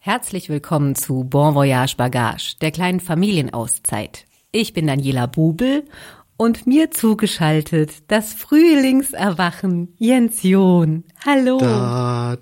Herzlich willkommen zu Bon Voyage Bagage, der kleinen Familienauszeit. Ich bin Daniela Bubel und mir zugeschaltet das Frühlingserwachen Jens John. Hallo. Da.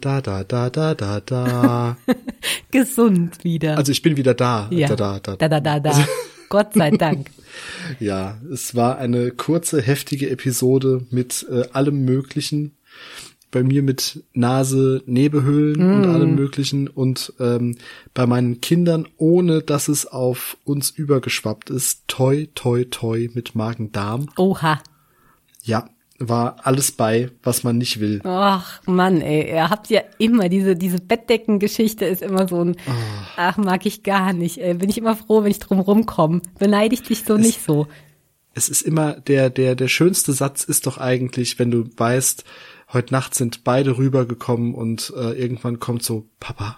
Gesund wieder. Also ich bin wieder da. Ja. Da. Gott sei Dank. Ja, es war eine kurze, heftige Episode mit allem Möglichen. Bei mir mit Nase, Nebenhöhlen und allem Möglichen und bei meinen Kindern, ohne dass es auf uns übergeschwappt ist, toi mit Magen-Darm. Oha. Ja, war alles bei, was man nicht will. Ach Mann, ey, ihr habt ja immer diese Bettdeckengeschichte ist immer so ein, ach, mag ich gar nicht. Bin ich immer froh, wenn ich drum rumkomme. Beneide ich dich so nicht so. Es ist immer, der schönste Satz ist doch eigentlich, wenn du weißt, heute Nacht sind beide rübergekommen und irgendwann kommt so, Papa.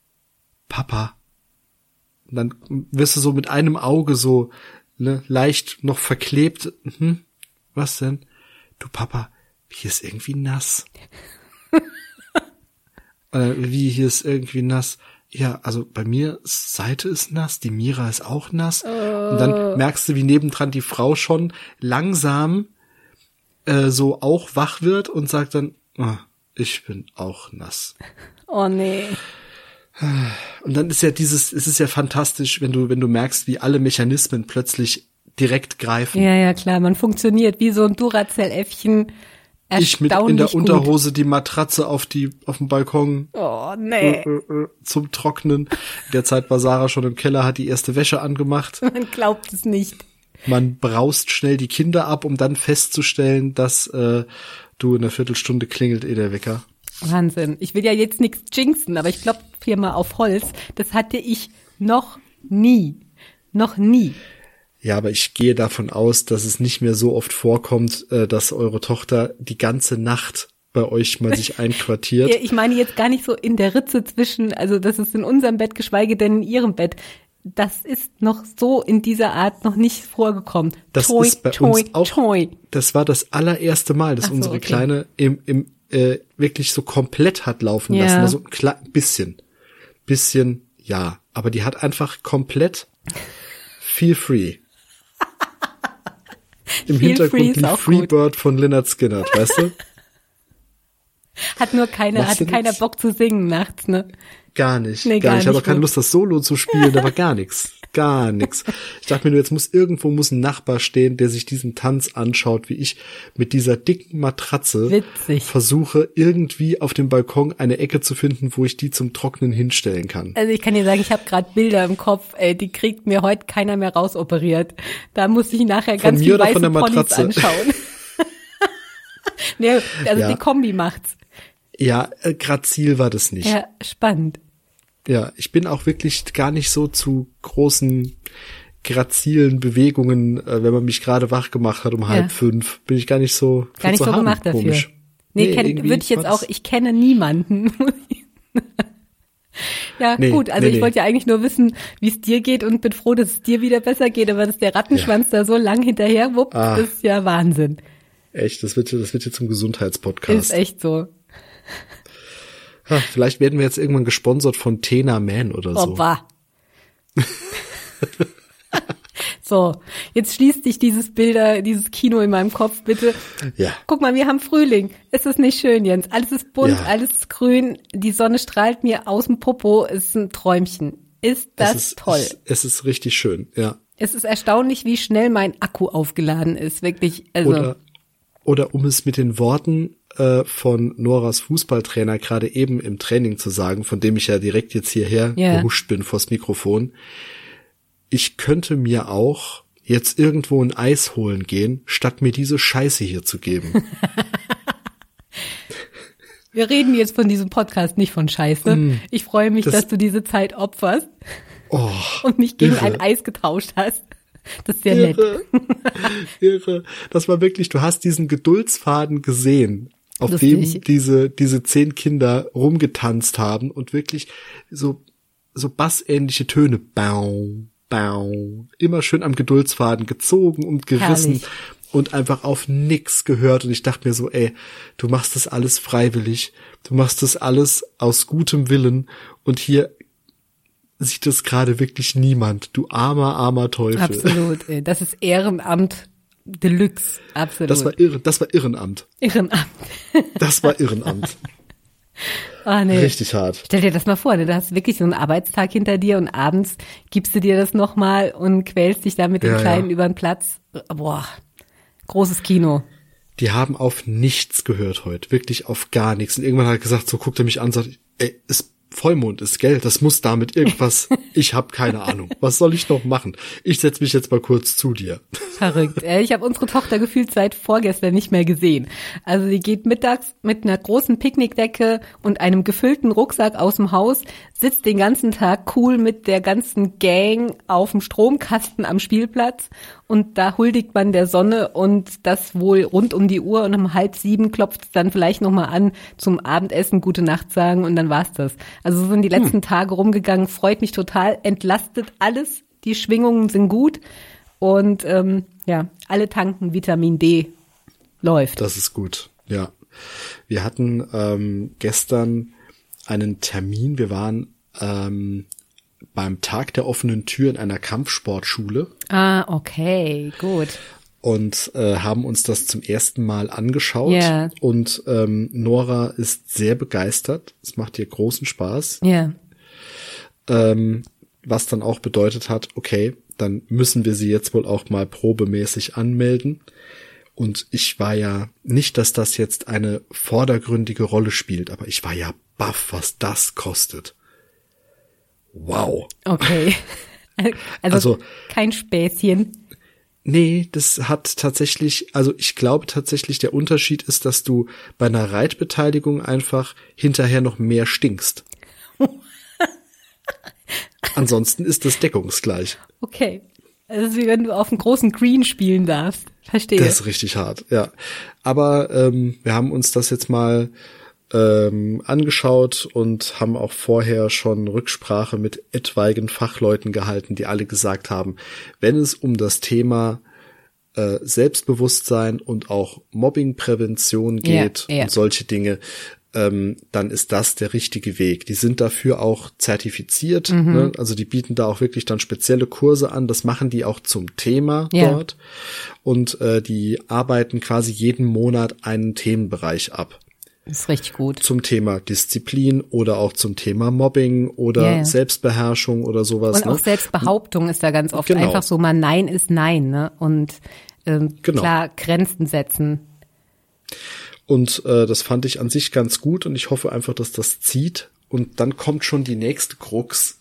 Und dann wirst du so mit einem Auge so leicht noch verklebt. Was denn? Du Papa, hier ist irgendwie nass. Wie, hier ist irgendwie nass? Ja, also bei mir, Seite ist nass, die Mira ist auch nass. Und dann merkst du, wie nebendran die Frau schon langsam so auch wach wird und sagt dann, ich bin auch nass. Oh nee. Und dann ist ja es ist ja fantastisch, wenn du merkst, wie alle Mechanismen plötzlich direkt greifen. Ja, klar, man funktioniert wie so ein Duracell-Äffchen. Ich mit in der Unterhose die Matratze auf dem Balkon. Oh, nee. Zum Trocknen. In der Zeit war Sarah schon im Keller, hat die erste Wäsche angemacht. Man glaubt es nicht. Man braust schnell die Kinder ab, um dann festzustellen, dass du in einer Viertelstunde klingelt der Wecker. Wahnsinn. Ich will ja jetzt nichts jinxen, aber ich klopfe hier mal auf Holz. Das hatte ich noch nie. Noch nie. Ja, aber ich gehe davon aus, dass es nicht mehr so oft vorkommt, dass eure Tochter die ganze Nacht bei euch mal sich einquartiert. Ich meine jetzt gar nicht so in der Ritze zwischen, also das ist in unserem Bett, geschweige denn in ihrem Bett. Das ist noch so in dieser Art noch nicht vorgekommen. Das ist bei uns auch. Das war das allererste Mal, dass unsere Kleine im wirklich so komplett hat laufen lassen. Also ein bisschen, ja. Aber die hat einfach komplett feel free. Im Hintergrund liegt Freebird von Lynyrd Skynyrd, weißt du? Hatte keiner Bock zu singen nachts, ne? Gar nicht. Ich hatte auch keine Lust, das Solo zu spielen, da war gar nichts. Ich dachte mir nur, jetzt irgendwo muss ein Nachbar stehen, der sich diesen Tanz anschaut, wie ich mit dieser dicken Matratze versuche, irgendwie auf dem Balkon eine Ecke zu finden, wo ich die zum Trocknen hinstellen kann. Also ich kann dir sagen, ich habe gerade Bilder im Kopf, die kriegt mir heute keiner mehr rausoperiert. Da muss ich nachher ganz viel weiße Ponys anschauen. Nee, also die Kombi macht's. Ja, grazil war das nicht. Ja, spannend. Ja, ich bin auch wirklich gar nicht so zu großen, grazilen Bewegungen, wenn man mich gerade wach gemacht hat um 4:30, bin ich gar nicht so gemacht dafür. Komisch. Nee, würde ich jetzt auch, ich kenne niemanden. Ja, gut, also ich wollte ja eigentlich nur wissen, wie es dir geht und bin froh, dass es dir wieder besser geht, aber dass der Rattenschwanz da so lang hinterher wuppt, das ist ja Wahnsinn. Echt, das wird jetzt zum Gesundheitspodcast. Ist echt so. Vielleicht werden wir jetzt irgendwann gesponsert von Tena Man oder so. Opa. So, jetzt schließt sich dieses Kino in meinem Kopf, bitte. Ja. Guck mal, wir haben Frühling. Ist das nicht schön, Jens? Alles ist bunt, alles ist grün, die Sonne strahlt mir aus dem Popo, ist ein Träumchen. Ist das toll. Es ist richtig schön, ja. Es ist erstaunlich, wie schnell mein Akku aufgeladen ist, wirklich. Also. Oder um es mit den Worten von Noras Fußballtrainer gerade eben im Training zu sagen, von dem ich ja direkt jetzt hierher gehuscht bin vors Mikrofon. Ich könnte mir auch jetzt irgendwo ein Eis holen gehen, statt mir diese Scheiße hier zu geben. Wir reden jetzt von diesem Podcast, nicht von Scheiße. Ich freue mich, dass du diese Zeit opferst und mich gegen ein Eis getauscht hast. Das ist sehr nett. Irre. Das war wirklich, du hast diesen Geduldsfaden gesehen, auf dem diese 10 Kinder rumgetanzt haben und wirklich so bassähnliche Töne, immer schön am Geduldsfaden gezogen und gerissen. Herrlich. Und einfach auf nix gehört. Und ich dachte mir so, du machst das alles freiwillig. Du machst das alles aus gutem Willen. Und hier sieht es gerade wirklich niemand. Du armer Teufel. Absolut, ey. Das ist Ehrenamt Deluxe, absolut. Das war Irrenamt. Ehrenamt. Das war Irrenamt. Oh, nee. Richtig hart. Stell dir das mal vor, ne? Du hast wirklich so einen Arbeitstag hinter dir und abends gibst du dir das nochmal und quälst dich da mit dem Kleinen über den Platz. Boah, großes Kino. Die haben auf nichts gehört heute, wirklich auf gar nichts. Und irgendwann hat er gesagt, so guckt er mich an und sagt, ey, ist Vollmond, ist gell, das muss damit irgendwas, ich habe keine Ahnung. Was soll ich noch machen? Ich setz mich jetzt mal kurz zu dir. Verrückt. Ich habe unsere Tochter gefühlt seit vorgestern nicht mehr gesehen. Also sie geht mittags mit einer großen Picknickdecke und einem gefüllten Rucksack aus dem Haus, sitzt den ganzen Tag cool mit der ganzen Gang auf dem Stromkasten am Spielplatz und da huldigt man der Sonne und das wohl rund um die Uhr und um 6:30 klopft es dann vielleicht nochmal an zum Abendessen, gute Nacht sagen und dann war's das. Also so sind die letzten Tage rumgegangen, freut mich total, entlastet alles, die Schwingungen sind gut. Und alle tanken Vitamin D, läuft. Das ist gut, ja. Wir hatten gestern einen Termin. Wir waren beim Tag der offenen Tür in einer Kampfsportschule. Ah, okay, gut. Und haben uns das zum ersten Mal angeschaut. Yeah. Und Nora ist sehr begeistert. Es macht ihr großen Spaß. Ja. Was dann auch bedeutet hat, okay, dann müssen wir sie jetzt wohl auch mal probemäßig anmelden. Und ich war ja nicht, dass das jetzt eine vordergründige Rolle spielt, aber ich war ja baff, was das kostet. Wow. Okay. Also kein Späßchen. Nee, das hat tatsächlich, also ich glaube tatsächlich, der Unterschied ist, dass du bei einer Reitbeteiligung einfach hinterher noch mehr stinkst. Ansonsten ist das deckungsgleich. Okay. Also wie wenn du auf einem großen Green spielen darfst. Verstehe. Das ist richtig hart, ja. Aber wir haben uns das jetzt mal angeschaut und haben auch vorher schon Rücksprache mit etwaigen Fachleuten gehalten, die alle gesagt haben, wenn es um das Thema Selbstbewusstsein und auch Mobbingprävention geht und solche Dinge, dann ist das der richtige Weg. Die sind dafür auch zertifiziert, ne? Also die bieten da auch wirklich dann spezielle Kurse an, das machen die auch zum Thema dort und die arbeiten quasi jeden Monat einen Themenbereich ab. Das ist richtig gut. Zum Thema Disziplin oder auch zum Thema Mobbing oder Selbstbeherrschung oder sowas. Und auch Selbstbehauptung ist da ganz oft einfach so, mal Nein ist Nein, ne? Und klar Grenzen setzen. Und das fand ich an sich ganz gut und ich hoffe einfach, dass das zieht. Und dann kommt schon die nächste Krux,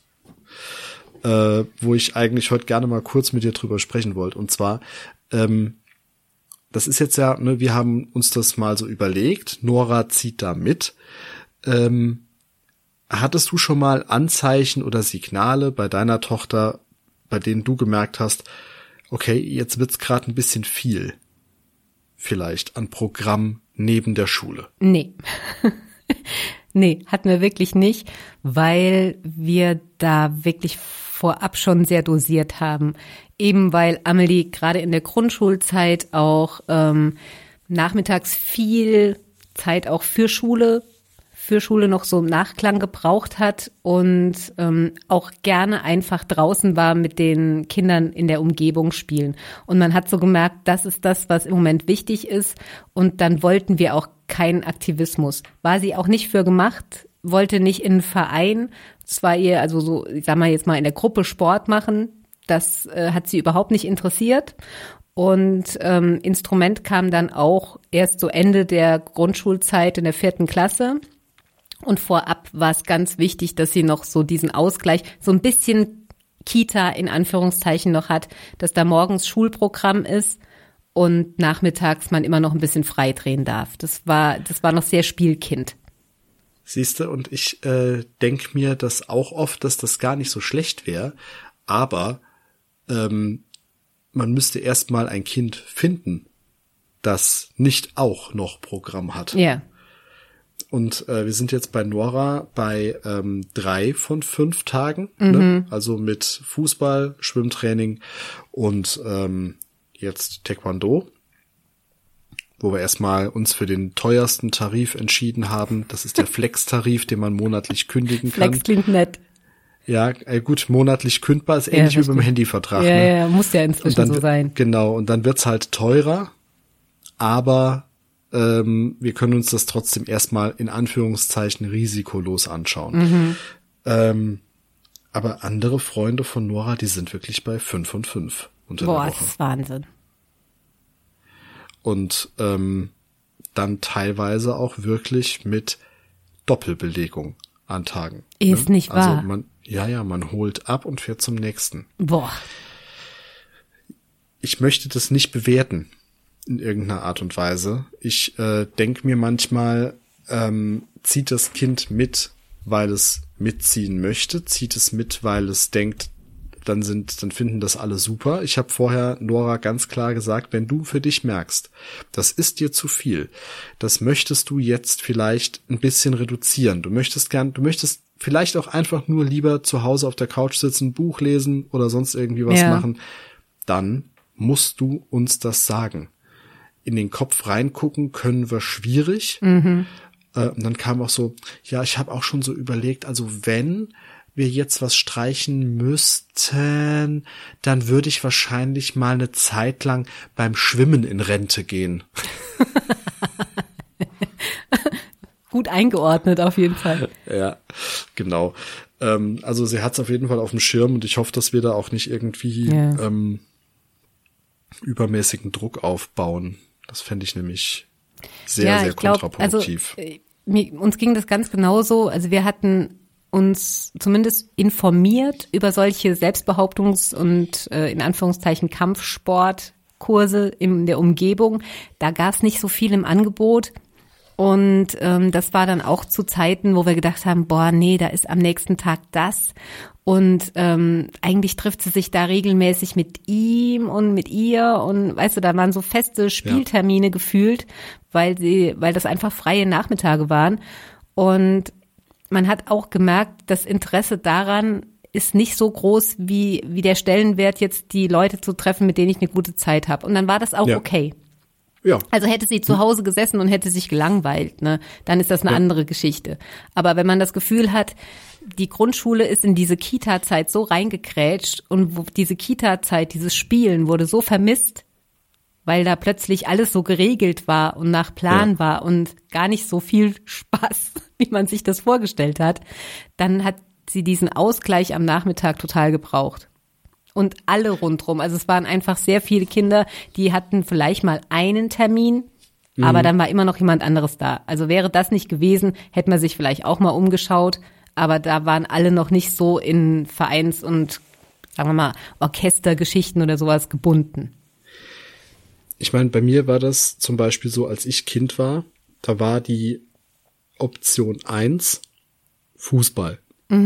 wo ich eigentlich heute gerne mal kurz mit dir drüber sprechen wollte. Und zwar, das ist jetzt ja, ne, wir haben uns das mal so überlegt, Nora zieht da mit. Hattest du schon mal Anzeichen oder Signale bei deiner Tochter, bei denen du gemerkt hast, okay, jetzt wird's gerade ein bisschen viel, vielleicht an Programm neben der Schule? Nee. Nee, hatten wir wirklich nicht, weil wir da wirklich vorab schon sehr dosiert haben. Eben weil Amelie gerade in der Grundschulzeit auch nachmittags viel Zeit auch für Schule noch so im Nachklang gebraucht hat und auch gerne einfach draußen war mit den Kindern in der Umgebung spielen. Und man hat so gemerkt, das ist das, was im Moment wichtig ist. Und dann wollten wir auch keinen Aktivismus. War sie auch nicht für gemacht, wollte nicht in einen Verein. Es war ihr, also so, ich sag mal jetzt mal in der Gruppe Sport machen. Das hat sie überhaupt nicht interessiert. Und Instrument kam dann auch erst so Ende der Grundschulzeit in der 4. Klasse. Und vorab war es ganz wichtig, dass sie noch so diesen Ausgleich, so ein bisschen Kita in Anführungszeichen noch hat, dass da morgens Schulprogramm ist und nachmittags man immer noch ein bisschen frei drehen darf. Das war noch sehr Spielkind. Siehste, und ich denke mir das auch oft, dass das gar nicht so schlecht wäre, aber man müsste erst mal ein Kind finden, das nicht auch noch Programm hat. Ja. Und wir sind jetzt bei Nora bei 3 von 5 Tagen, ne? Also mit Fußball, Schwimmtraining und jetzt Taekwondo, wo wir erstmal uns für den teuersten Tarif entschieden haben. Das ist der Flex-Tarif, den man monatlich kündigen kann. Flex klingt nett. Ja, gut, monatlich kündbar ist ähnlich wie beim Handyvertrag. Ja, ne? ja, muss ja inzwischen so sein. Genau, und dann wird's halt teurer, aber wir können uns das trotzdem erstmal in Anführungszeichen risikolos anschauen. Aber andere Freunde von Nora, die sind wirklich bei 5 und 5 unter der Woche. Das ist Wahnsinn. Und dann teilweise auch wirklich mit Doppelbelegung an Tagen. Ist ne? nicht wahr. Also man holt ab und fährt zum nächsten. Boah. Ich möchte das nicht bewerten in irgendeiner Art und Weise. Ich denke mir manchmal, zieht das Kind mit, weil es mitziehen möchte, zieht es mit, weil es denkt, dann finden das alle super. Ich habe vorher Nora ganz klar gesagt, wenn du für dich merkst, das ist dir zu viel, das möchtest du jetzt vielleicht ein bisschen reduzieren. Du möchtest vielleicht auch einfach nur lieber zu Hause auf der Couch sitzen, Buch lesen oder sonst irgendwie was machen, dann musst du uns das sagen. In den Kopf reingucken können wir schwierig. Und dann kam auch so, ja, ich habe auch schon so überlegt, also wenn wir jetzt was streichen müssten, dann würde ich wahrscheinlich mal eine Zeit lang beim Schwimmen in Rente gehen. Gut eingeordnet auf jeden Fall. Ja, genau. Also sie hat es auf jeden Fall auf dem Schirm und ich hoffe, dass wir da auch nicht irgendwie übermäßigen Druck aufbauen. Das fände ich nämlich sehr kontraproduktiv. Uns ging das ganz genauso. Also wir hatten uns zumindest informiert über solche Selbstbehauptungs- und in Anführungszeichen Kampfsportkurse in der Umgebung. Da gab es nicht so viel im Angebot. Und das war dann auch zu Zeiten, wo wir gedacht haben, boah, nee, da ist am nächsten Tag das. Und eigentlich trifft sie sich da regelmäßig mit ihm und mit ihr. Und weißt du, da waren so feste Spieltermine gefühlt, weil das einfach freie Nachmittage waren. Und man hat auch gemerkt, das Interesse daran ist nicht so groß wie der Stellenwert, jetzt die Leute zu treffen, mit denen ich eine gute Zeit habe. Und dann war das auch okay. Ja. Also hätte sie zu Hause gesessen und hätte sich gelangweilt, ne, dann ist das eine andere Geschichte. Aber wenn man das Gefühl hat, die Grundschule ist in diese Kita-Zeit so reingekrätscht und diese Kita-Zeit, dieses Spielen wurde so vermisst, weil da plötzlich alles so geregelt war und nach Plan war und gar nicht so viel Spaß, wie man sich das vorgestellt hat, dann hat sie diesen Ausgleich am Nachmittag total gebraucht. Und alle rundrum, also es waren einfach sehr viele Kinder, die hatten vielleicht mal einen Termin, aber dann war immer noch jemand anderes da. Also wäre das nicht gewesen, hätte man sich vielleicht auch mal umgeschaut, aber da waren alle noch nicht so in Vereins- und, sagen wir mal, Orchestergeschichten oder sowas gebunden. Ich meine, bei mir war das zum Beispiel so, als ich Kind war, da war die Option 1 Fußball.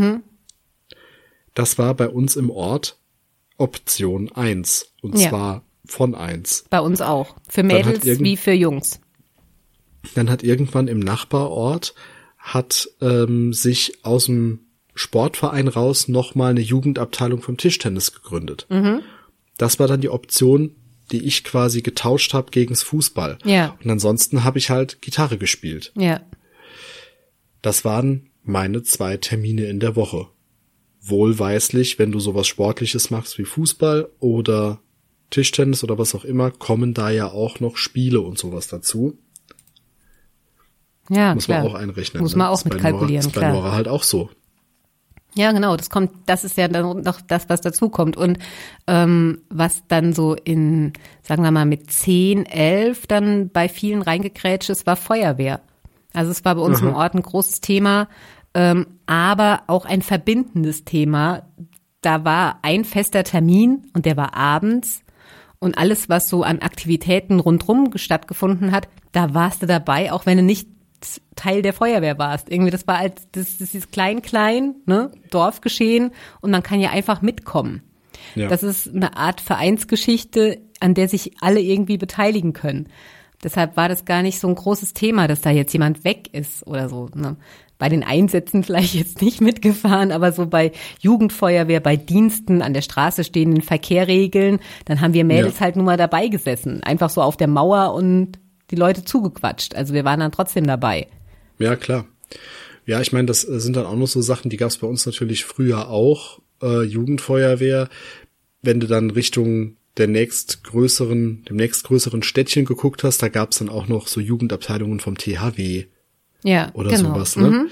Das war bei uns im Ort Option 1 und zwar von 1. Bei uns auch. Für Mädels wie für Jungs. Dann hat irgendwann im Nachbarort sich aus dem Sportverein raus nochmal eine Jugendabteilung vom Tischtennis gegründet. Das war dann die Option, die ich quasi getauscht habe gegens Fußball. Ja. Und ansonsten habe ich halt Gitarre gespielt. Ja. Das waren meine 2 Termine in der Woche. Wohlweislich, wenn du sowas Sportliches machst wie Fußball oder Tischtennis oder was auch immer, kommen da ja auch noch Spiele und sowas dazu. Ja, muss klar. man auch einrechnen. Muss man auch mit kalkulieren, klar. Das ist bei Nora halt auch so. Ja, genau, das ist ja dann noch das, was dazu kommt. Und was dann so in, sagen wir mal, mit 10, 11 dann bei vielen reingekrätscht ist, war Feuerwehr. Also es war bei uns im Ort ein großes Thema, aber auch ein verbindendes Thema. Da war ein fester Termin und der war abends und alles, was so an Aktivitäten rundrum stattgefunden hat, da warst du dabei, auch wenn du nicht Teil der Feuerwehr warst. Irgendwie, das war das ist klein, ne, Dorfgeschehen und man kann ja einfach mitkommen. Ja. Das ist eine Art Vereinsgeschichte, an der sich alle irgendwie beteiligen können. Deshalb war das gar nicht so ein großes Thema, dass da jetzt jemand weg ist oder so, ne. Bei den Einsätzen vielleicht jetzt nicht mitgefahren, aber so bei Jugendfeuerwehr, bei Diensten an der Straße stehenden Verkehrregeln, dann haben wir Mädels halt nur mal dabei gesessen. Einfach so auf der Mauer und die Leute zugequatscht. Also wir waren dann trotzdem dabei. Ja, klar. Ja, ich meine, das sind dann auch noch so Sachen, die gab es bei uns natürlich früher auch, Jugendfeuerwehr. Wenn du dann Richtung dem nächstgrößeren Städtchen geguckt hast, da gab es dann auch noch so Jugendabteilungen vom THW. Ja, oder genau. sowas, ne?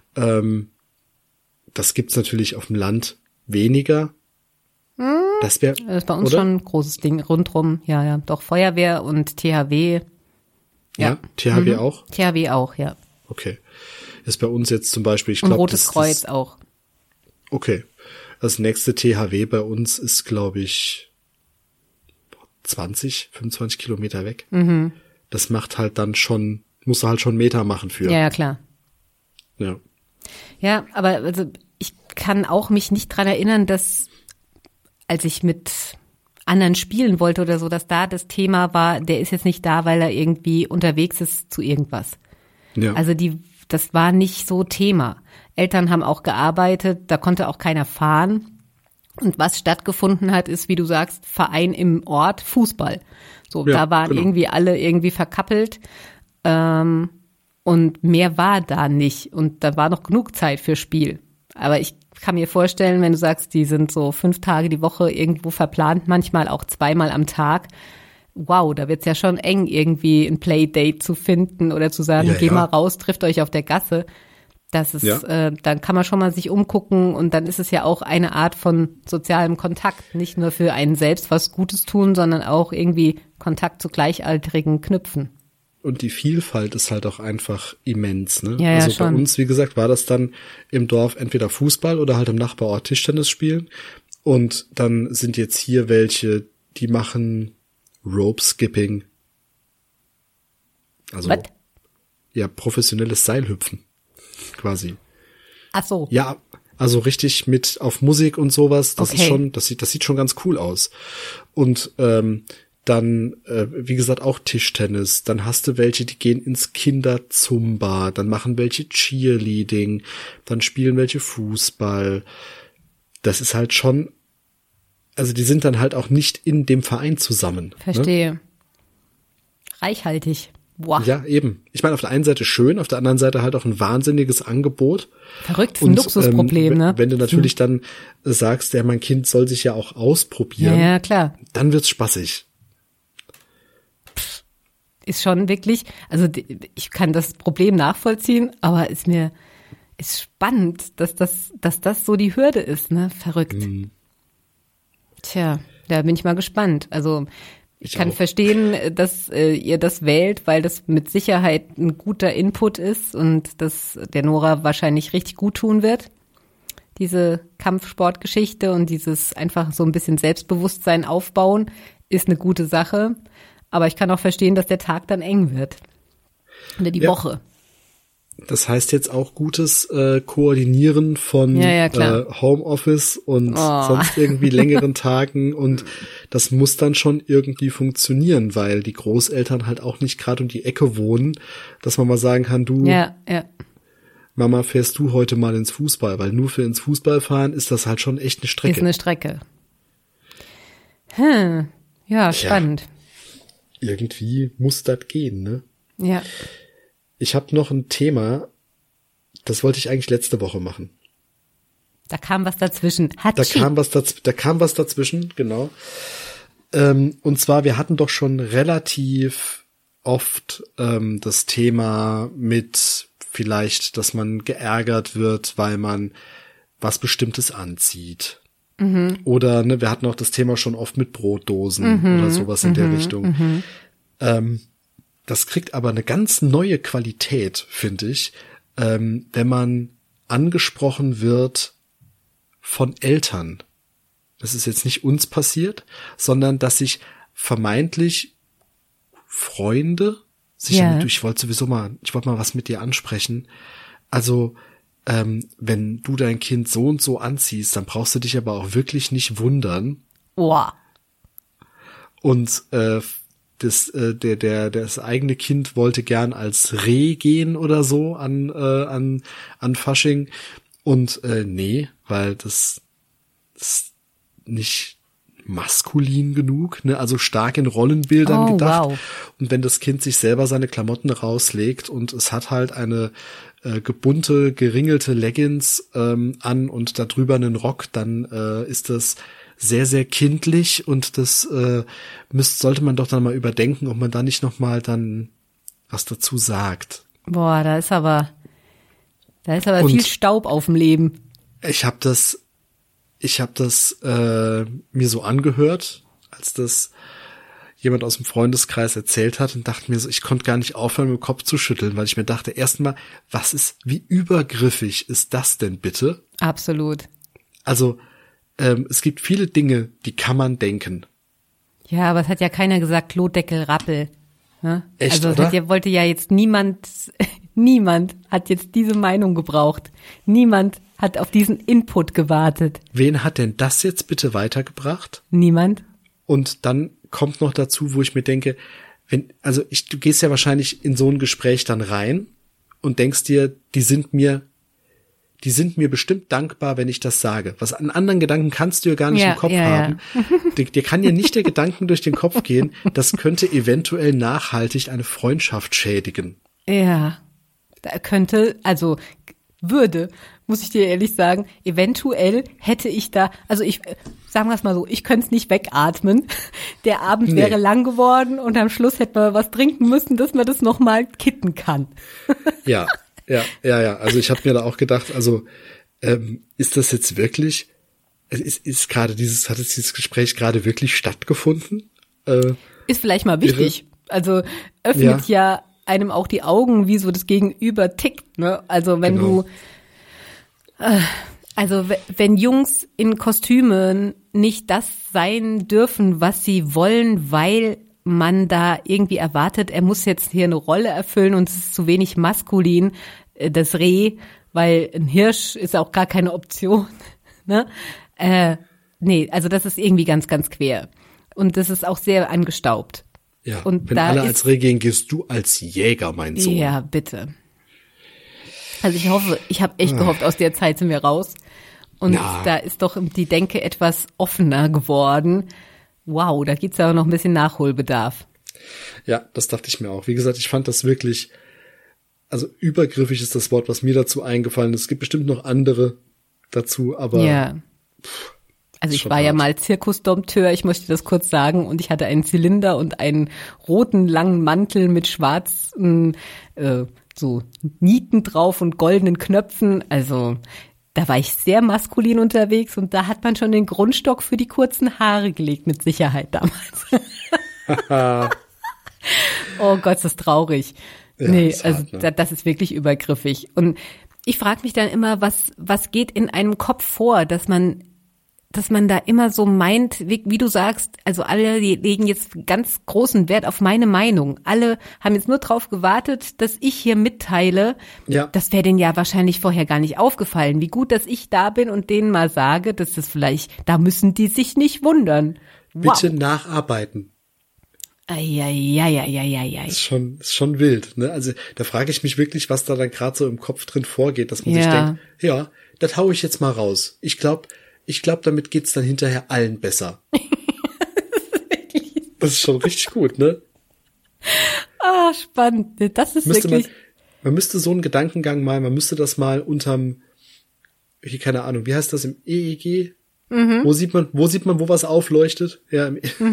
Das gibt's natürlich auf dem Land weniger. Das ist bei uns schon ein großes Ding rundrum. Ja, doch Feuerwehr und THW. Ja, THW auch? THW auch, ja. Okay. Ist bei uns jetzt zum Beispiel, ich und glaube, Rotes Kreuz auch. Okay. Das nächste THW bei uns ist, glaube ich, 25 Kilometer weg. Das macht halt dann schon, musst du halt schon Meter machen für. Ja, klar. Ja. Ja, aber also ich kann auch mich nicht dran erinnern, dass als ich mit anderen spielen wollte oder so, dass da das Thema war, der ist jetzt nicht da, weil er irgendwie unterwegs ist zu irgendwas. Ja. Also das war nicht so Thema. Eltern haben auch gearbeitet, da konnte auch keiner fahren. Und was stattgefunden hat, ist, wie du sagst, Verein im Ort, Fußball. So, Ja, da waren genau. irgendwie alle irgendwie verkappelt. Und mehr war da nicht. Und da war noch genug Zeit für Spiel. Aber ich kann mir vorstellen, wenn du sagst, die sind so 5 Tage die Woche irgendwo verplant, manchmal auch 2-mal am Tag. Wow, da wird's ja schon eng, irgendwie ein Playdate zu finden oder zu sagen, Ja, geh ja. mal raus, trifft euch auf der Gasse. Das ist, dann kann man schon mal sich umgucken und dann ist es ja auch eine Art von sozialem Kontakt. Nicht nur für einen selbst was Gutes tun, sondern auch irgendwie Kontakt zu Gleichaltrigen knüpfen. Und die Vielfalt ist halt auch einfach immens, ne? Ja, also schon. bei uns, wie gesagt, war das dann im Dorf entweder Fußball oder halt im Nachbarort Tischtennis spielen. Und dann sind jetzt hier welche, die machen Rope Skipping. Also Was? ja, professionelles Seilhüpfen quasi. Ach so. Ja, also richtig mit auf Musik und sowas. Das Okay. ist schon, das sieht schon ganz cool aus. Und dann, wie gesagt, auch Tischtennis. Dann hast du welche, die gehen ins Kinderzumba. Dann machen welche Cheerleading. Dann spielen welche Fußball. Das ist halt schon, also die sind dann halt auch nicht in dem Verein zusammen. Ne? Verstehe. Reichhaltig. Boah, Ja, eben. Ich meine, auf der einen Seite schön, auf der anderen Seite halt auch ein wahnsinniges Angebot. verrückt, ein Luxusproblem, ne? Wenn du natürlich dann sagst, ja, mein Kind soll sich ja auch Ja, ausprobieren, ja, klar. dann wird's spaßig. Ist schon wirklich, also ich kann das Problem nachvollziehen, aber ist spannend, dass das so die Hürde ist, ne? Verrückt. Tja, da bin ich mal gespannt. Also ich kann auch. verstehen, dass ihr das wählt, weil das mit Sicherheit ein guter Input ist und das der Nora wahrscheinlich richtig gut tun wird. Diese Kampfsportgeschichte und dieses einfach so ein bisschen Selbstbewusstsein aufbauen ist eine gute Sache. Aber ich kann auch verstehen, dass der Tag dann eng wird. Oder die Ja. Woche. Das heißt jetzt auch gutes Koordinieren von Ja, klar. Homeoffice und sonst irgendwie längeren Tagen, und das muss dann schon irgendwie funktionieren, weil die Großeltern halt auch nicht gerade um die Ecke wohnen, dass man mal sagen kann, du, Ja. Mama, fährst du heute mal ins Fußball, weil nur für ins Fußball fahren ist das halt schon echt eine Strecke. Ist eine Strecke. Ja, spannend. Irgendwie muss das gehen, ne? Ja. Ich habe noch ein Thema, das wollte ich eigentlich letzte Woche machen. Da kam was dazwischen. Da Hatschi. kam was dazwischen, genau. Und zwar, wir hatten doch schon relativ oft das Thema mit vielleicht, dass man geärgert wird, weil man was Bestimmtes anzieht. Oder ne, wir hatten auch das Thema schon oft mit Brotdosen oder sowas in der Richtung. Das kriegt aber eine ganz neue Qualität, finde ich, wenn man angesprochen wird von Eltern. Das ist jetzt nicht uns passiert, sondern dass sich vermeintlich Freunde sich, Ja. ich wollte mal was mit dir ansprechen. Also, wenn du dein Kind so und so anziehst, dann brauchst du dich aber auch wirklich nicht wundern. Boah. Und das eigene Kind wollte gern als Reh gehen oder so an Fasching. Und nee, weil das ist nicht maskulin genug, ne, also stark in Rollenbildern gedacht. Wow. Und wenn das Kind sich selber seine Klamotten rauslegt und es hat halt eine gebunte, geringelte Leggings an und darüber einen Rock, dann ist das sehr, sehr kindlich und das sollte man doch dann mal überdenken, ob man da nicht nochmal dann was dazu sagt. Boah, da ist aber viel Staub auf dem Leben. Ich habe das mir so angehört, als das jemand aus dem Freundeskreis erzählt hat und dachte mir so, ich konnte gar nicht aufhören, mit dem Kopf zu schütteln, weil ich mir dachte, erstmal, wie übergriffig ist das denn bitte? Absolut. Also, es gibt viele Dinge, die kann man denken. Ja, aber es hat ja keiner gesagt, Klodeckel, Rappel. Ne? Echt, also oder? wollte ja jetzt niemand hat jetzt diese Meinung gebraucht. Niemand hat auf diesen Input gewartet. Wen hat denn das jetzt bitte weitergebracht? Niemand. Und dann kommt noch dazu, wo ich mir denke, du gehst ja wahrscheinlich in so ein Gespräch dann rein und denkst dir, die sind mir bestimmt dankbar, wenn ich das sage. Was an anderen Gedanken kannst du ja gar nicht im Kopf haben. Ja. Dir kann ja nicht der Gedanken durch den Kopf gehen, das könnte eventuell nachhaltig eine Freundschaft schädigen. Ja, muss ich dir ehrlich sagen, eventuell hätte ich da, sagen wir es mal so, ich könnte es nicht wegatmen. Der Abend wäre lang geworden und am Schluss hätten wir was trinken müssen, dass man das nochmal kitten kann. Ja. Also ich habe mir da auch gedacht, ist das jetzt wirklich, hat jetzt dieses Gespräch gerade wirklich stattgefunden? Ist vielleicht mal wichtig. Irre. Also öffnet ja einem auch die Augen, wie so das Gegenüber tickt, ne? Also wenn wenn Jungs in Kostümen nicht das sein dürfen, was sie wollen, weil man da irgendwie erwartet, er muss jetzt hier eine Rolle erfüllen und es ist zu wenig maskulin, das Reh, weil ein Hirsch ist auch gar keine Option, ne? Nee, also das ist irgendwie ganz, ganz quer. Und das ist auch sehr angestaubt. Ja, und wenn alle als Reh gehen, gehst du als Jäger, mein Sohn. Ja, bitte. Also ich hoffe, ich habe echt gehofft, aus der Zeit sind wir raus. Und da ist doch die Denke etwas offener geworden. Wow, da gibt's ja auch noch ein bisschen Nachholbedarf. Ja, das dachte ich mir auch. Wie gesagt, ich fand das wirklich, also übergriffig ist das Wort, was mir dazu eingefallen ist. Es gibt bestimmt noch andere dazu, aber ja. Also ich war ja mal Zirkusdompteur, ich möchte das kurz sagen, und ich hatte einen Zylinder und einen roten langen Mantel mit schwarzen so Nieten drauf und goldenen Knöpfen. Also da war ich sehr maskulin unterwegs und da hat man schon den Grundstock für die kurzen Haare gelegt, mit Sicherheit damals. Oh Gott, ist das traurig. Ja, nee, also hart, ne? Das ist wirklich übergriffig. Und ich frage mich dann immer, was geht in einem Kopf vor, dass man da immer so meint, wie du sagst, also alle die legen jetzt ganz großen Wert auf meine Meinung. Alle haben jetzt nur drauf gewartet, dass ich hier mitteile. Ja. Das wäre denen ja wahrscheinlich vorher gar nicht aufgefallen. Wie gut, dass ich da bin und denen mal sage, dass das vielleicht, da müssen die sich nicht wundern. Wow. Bitte nacharbeiten. Eieieiei. Ist schon wild, ne? Also da frage ich mich wirklich, was da dann gerade so im Kopf drin vorgeht, dass man sich denkt, ja, das hau ich jetzt mal raus. Ich glaube, damit geht's dann hinterher allen besser. Das ist schon richtig gut, ne? Ah, spannend. Das ist wirklich. Man müsste so einen Gedankengang mal, man müsste das mal unterm, keine Ahnung, wie heißt das im EEG? Mhm. Wo sieht man, wo was aufleuchtet? Ja,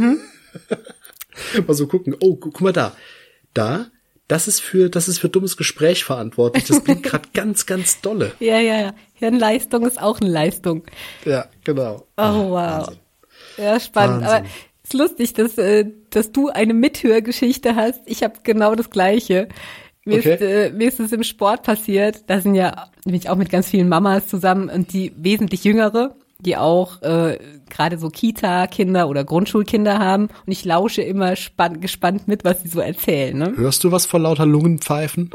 mal so gucken. Oh, guck mal da. Das ist für dummes Gespräch verantwortlich. Das blinkt gerade ganz, ganz dolle. Ja. Hirnleistung ist auch eine Leistung. Ja, genau. Oh, wow. Wahnsinn. Ja, spannend. Wahnsinn. Aber es ist lustig, dass du eine Mithörgeschichte hast. Ich habe genau das Gleiche. Mir ist es im Sport passiert. Da bin ich auch mit ganz vielen Mamas zusammen und die wesentlich jüngere, die auch gerade so Kita-Kinder oder Grundschulkinder haben. Und ich lausche immer gespannt mit, was sie so erzählen. Ne? Hörst du was vor lauter Lungenpfeifen?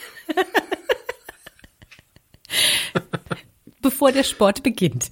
Bevor der Sport beginnt.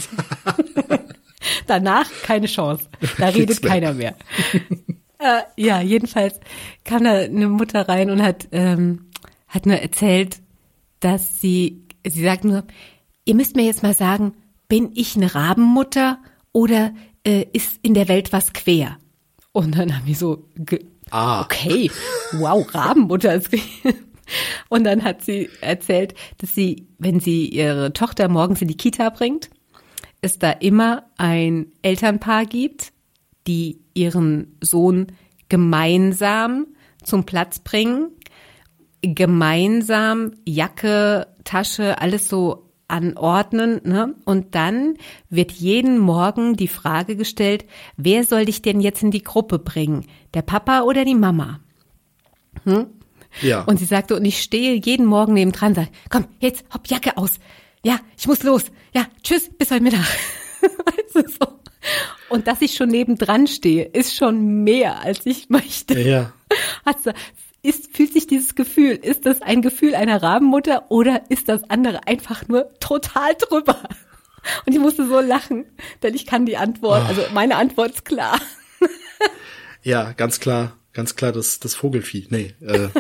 Danach keine Chance. Da redet keiner mehr. Ja, jedenfalls kam da eine Mutter rein und hat nur erzählt, dass sie sagt nur, ihr müsst mir jetzt mal sagen, bin ich eine Rabenmutter oder ist in der Welt was quer. Und dann haben wir so, okay, wow, Rabenmutter ist quer. Und dann hat sie erzählt, dass sie, wenn sie ihre Tochter morgens in die Kita bringt, es da immer ein Elternpaar gibt, die ihren Sohn gemeinsam zum Platz bringen, gemeinsam Jacke, Tasche, alles so anordnen, ne? Und dann wird jeden Morgen die Frage gestellt, wer soll dich denn jetzt in die Gruppe bringen? Der Papa oder die Mama? Ja. Und sie sagte, und ich stehe jeden Morgen nebendran, sage, komm, jetzt, hopp, Jacke aus. Ja, ich muss los. Ja, tschüss, bis heute Mittag. Weißt du, so. Und dass ich schon nebendran stehe, ist schon mehr, als ich möchte. Ja. Also, fühlt sich dieses Gefühl, ist das ein Gefühl einer Rabenmutter oder ist das andere einfach nur total drüber? Und ich musste so lachen, denn ich kann die Antwort, also meine Antwort ist klar. Ja, ganz klar das Vogelvieh. Nee,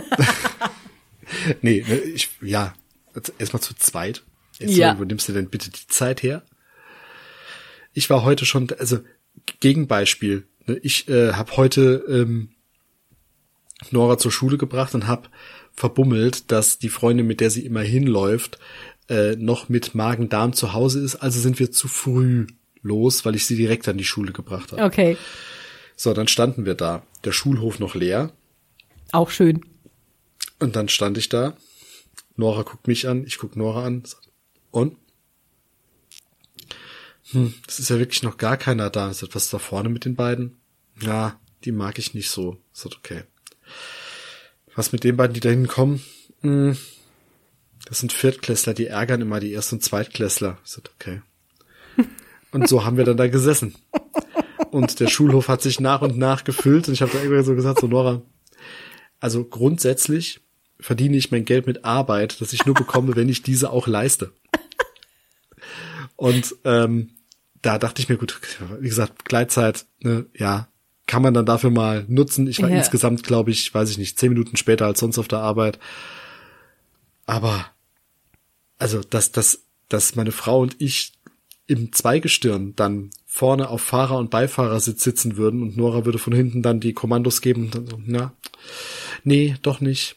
nee, erstmal zu zweit. Jetzt, ja. Wo nimmst du denn bitte die Zeit her? Ich war heute schon, also Gegenbeispiel, ne, ich habe heute Nora zur Schule gebracht und habe verbummelt, dass die Freundin, mit der sie immer hinläuft, noch mit Magen-Darm zu Hause ist. Also sind wir zu früh los, weil ich sie direkt an die Schule gebracht habe. Okay. So, dann standen wir da. Der Schulhof noch leer. Auch schön. Und dann stand ich da. Nora guckt mich an, ich guck Nora an. Und? Es ist ja wirklich noch gar keiner da. Ist etwas da vorne mit den beiden? Ja, die mag ich nicht so. Ist okay. Was mit den beiden, die da hinkommen? Das sind Viertklässler, die ärgern immer die Erst- und Zweitklässler. Ist okay. Und so haben wir dann da gesessen. Und der Schulhof hat sich nach und nach gefüllt. Und ich habe da irgendwann so gesagt, so Nora, also grundsätzlich verdiene ich mein Geld mit Arbeit, das ich nur bekomme, wenn ich diese auch leiste. Und da dachte ich mir, gut, wie gesagt, Gleitzeit, ne, ja, kann man dann dafür mal nutzen. Ich war insgesamt, glaube ich, weiß ich nicht, 10 Minuten später als sonst auf der Arbeit. Aber, also, dass meine Frau und ich im Zweigestirn dann vorne auf Fahrer- und Beifahrersitz sitzen würden und Nora würde von hinten dann die Kommandos geben und dann so, na, nee, doch nicht.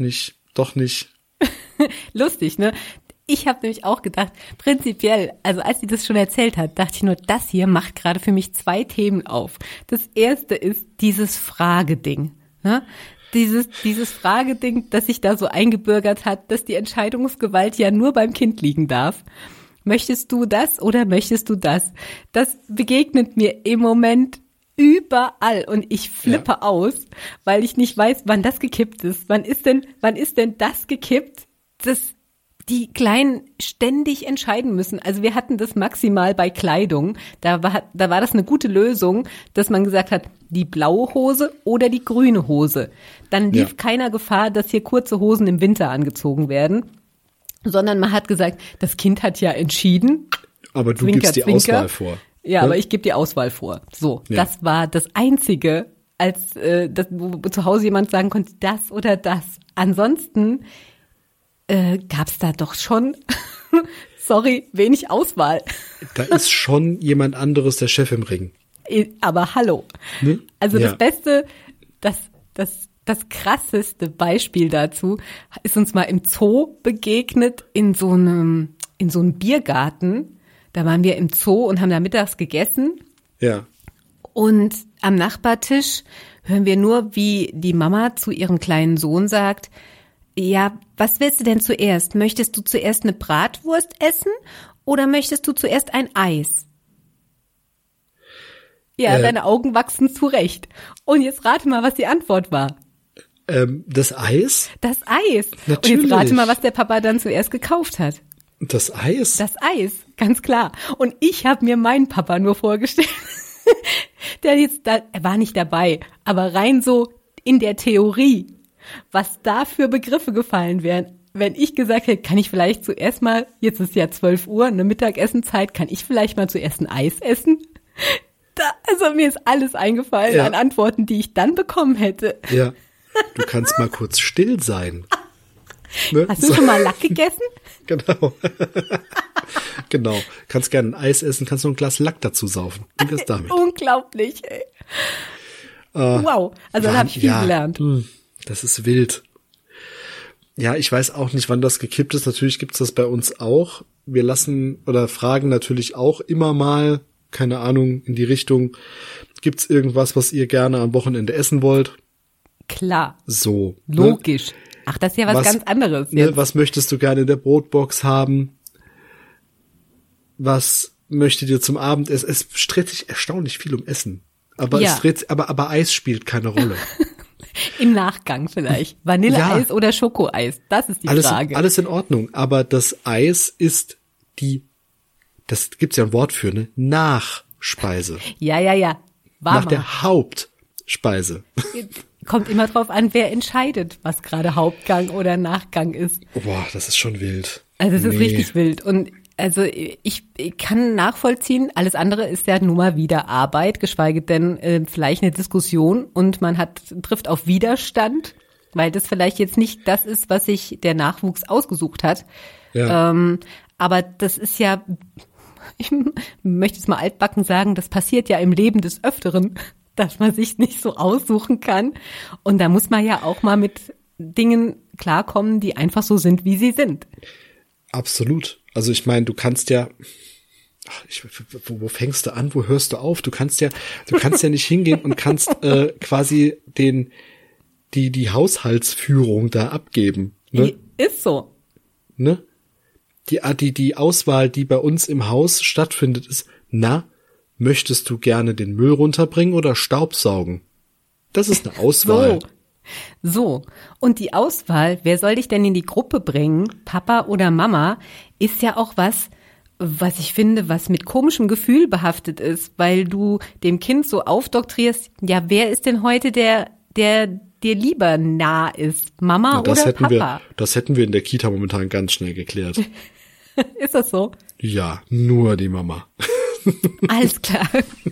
Lustig, ne? Ich habe nämlich auch gedacht, prinzipiell, also als sie das schon erzählt hat, dachte ich nur, das hier macht gerade für mich 2 Themen auf. Das erste ist dieses Frageding, ne? Dieses Frageding, das sich da so eingebürgert hat, dass die Entscheidungsgewalt ja nur beim Kind liegen darf. Möchtest du das oder möchtest du das? Das begegnet mir im Moment überall und ich flippe aus, weil ich nicht weiß, wann das gekippt ist. Wann ist denn das gekippt, dass die Kleinen ständig entscheiden müssen? Also wir hatten das maximal bei Kleidung. Da war das eine gute Lösung, dass man gesagt hat, die blaue Hose oder die grüne Hose. Dann lief keiner Gefahr, dass hier kurze Hosen im Winter angezogen werden, sondern man hat gesagt, das Kind hat ja entschieden. Aber du gibst die Auswahl vor. Ja, aber ich gebe die Auswahl vor. So, das war das Einzige, wo zu Hause jemand sagen konnte, das oder das. Ansonsten gab's da doch schon, sorry, wenig Auswahl. Da ist schon jemand anderes der Chef im Ring. Aber hallo. Ne? Also das Beste, das krasseste Beispiel dazu ist uns mal im Zoo begegnet, in so einem Biergarten. Da waren wir im Zoo und haben da mittags gegessen. Ja. Und am Nachbartisch hören wir nur, wie die Mama zu ihrem kleinen Sohn sagt, ja, was willst du denn zuerst? Möchtest du zuerst eine Bratwurst essen oder möchtest du zuerst ein Eis? Ja, deine Augen wachsen zurecht. Und jetzt rate mal, was die Antwort war. Das Eis? Das Eis. Natürlich. Und jetzt rate mal, was der Papa dann zuerst gekauft hat. Das Eis? Das Eis, ganz klar. Und ich habe mir meinen Papa nur vorgestellt. Er war nicht dabei, aber rein so in der Theorie, was da für Begriffe gefallen wären. Wenn ich gesagt hätte, kann ich vielleicht zuerst mal, jetzt ist ja 12 Uhr, eine Mittagessenzeit, kann ich vielleicht mal zuerst ein Eis essen? Also mir ist alles eingefallen an Antworten, die ich dann bekommen hätte. Ja, du kannst mal kurz still sein. Ne? Hast du schon mal Lack gegessen? Genau. Genau. Kannst gerne ein Eis essen, kannst noch ein Glas Lack dazu saufen. Und das damit. Unglaublich, ey. Wow. Also dann habe ich viel gelernt. Das ist wild. Ja, ich weiß auch nicht, wann das gekippt ist. Natürlich gibt's das bei uns auch. Wir lassen oder fragen natürlich auch immer mal, keine Ahnung, in die Richtung, gibt's irgendwas, was ihr gerne am Wochenende essen wollt? Klar. So. Logisch. Ne? Ach, das ist ja was ganz anderes jetzt. Ne, was möchtest du gerne in der Brotbox haben? Was möchtet ihr zum Abendessen? Es dreht sich erstaunlich viel um Essen. Aber aber Eis spielt keine Rolle. Im Nachgang vielleicht. Vanilleeis oder Schokoeis. Das ist die Frage. Alles in Ordnung. Aber das Eis ist das gibt's ja ein Wort für, ne? Nachspeise. Ja. Warmer. Nach der Hauptspeise. Kommt immer drauf an, wer entscheidet, was gerade Hauptgang oder Nachgang ist. Boah, das ist schon wild. Also es ist richtig wild. Und also ich kann nachvollziehen, alles andere ist ja nun mal wieder Arbeit, geschweige denn vielleicht eine Diskussion und man trifft auf Widerstand, weil das vielleicht jetzt nicht das ist, was sich der Nachwuchs ausgesucht hat. Ja. Aber das ist ja, ich möchte es mal altbacken sagen, das passiert ja im Leben des Öfteren, dass man sich nicht so aussuchen kann. Und da muss man ja auch mal mit Dingen klarkommen, die einfach so sind, wie sie sind. Absolut. Also ich meine, du kannst ja, wo fängst du an, wo hörst du auf? Du kannst ja nicht hingehen und kannst quasi die Haushaltsführung da abgeben. Ne? Ist so. Ne? Die Auswahl, die bei uns im Haus stattfindet, ist, möchtest du gerne den Müll runterbringen oder Staubsaugen? Das ist eine Auswahl. So. Und die Auswahl, wer soll dich denn in die Gruppe bringen, Papa oder Mama, ist ja auch was ich finde, was mit komischem Gefühl behaftet ist, weil du dem Kind so aufdoktrierst, ja, wer ist denn heute der dir lieber nah ist, Mama oder Papa? Das hätten wir in der Kita momentan ganz schnell geklärt. Ist das so? Ja, nur die Mama. Alles klar.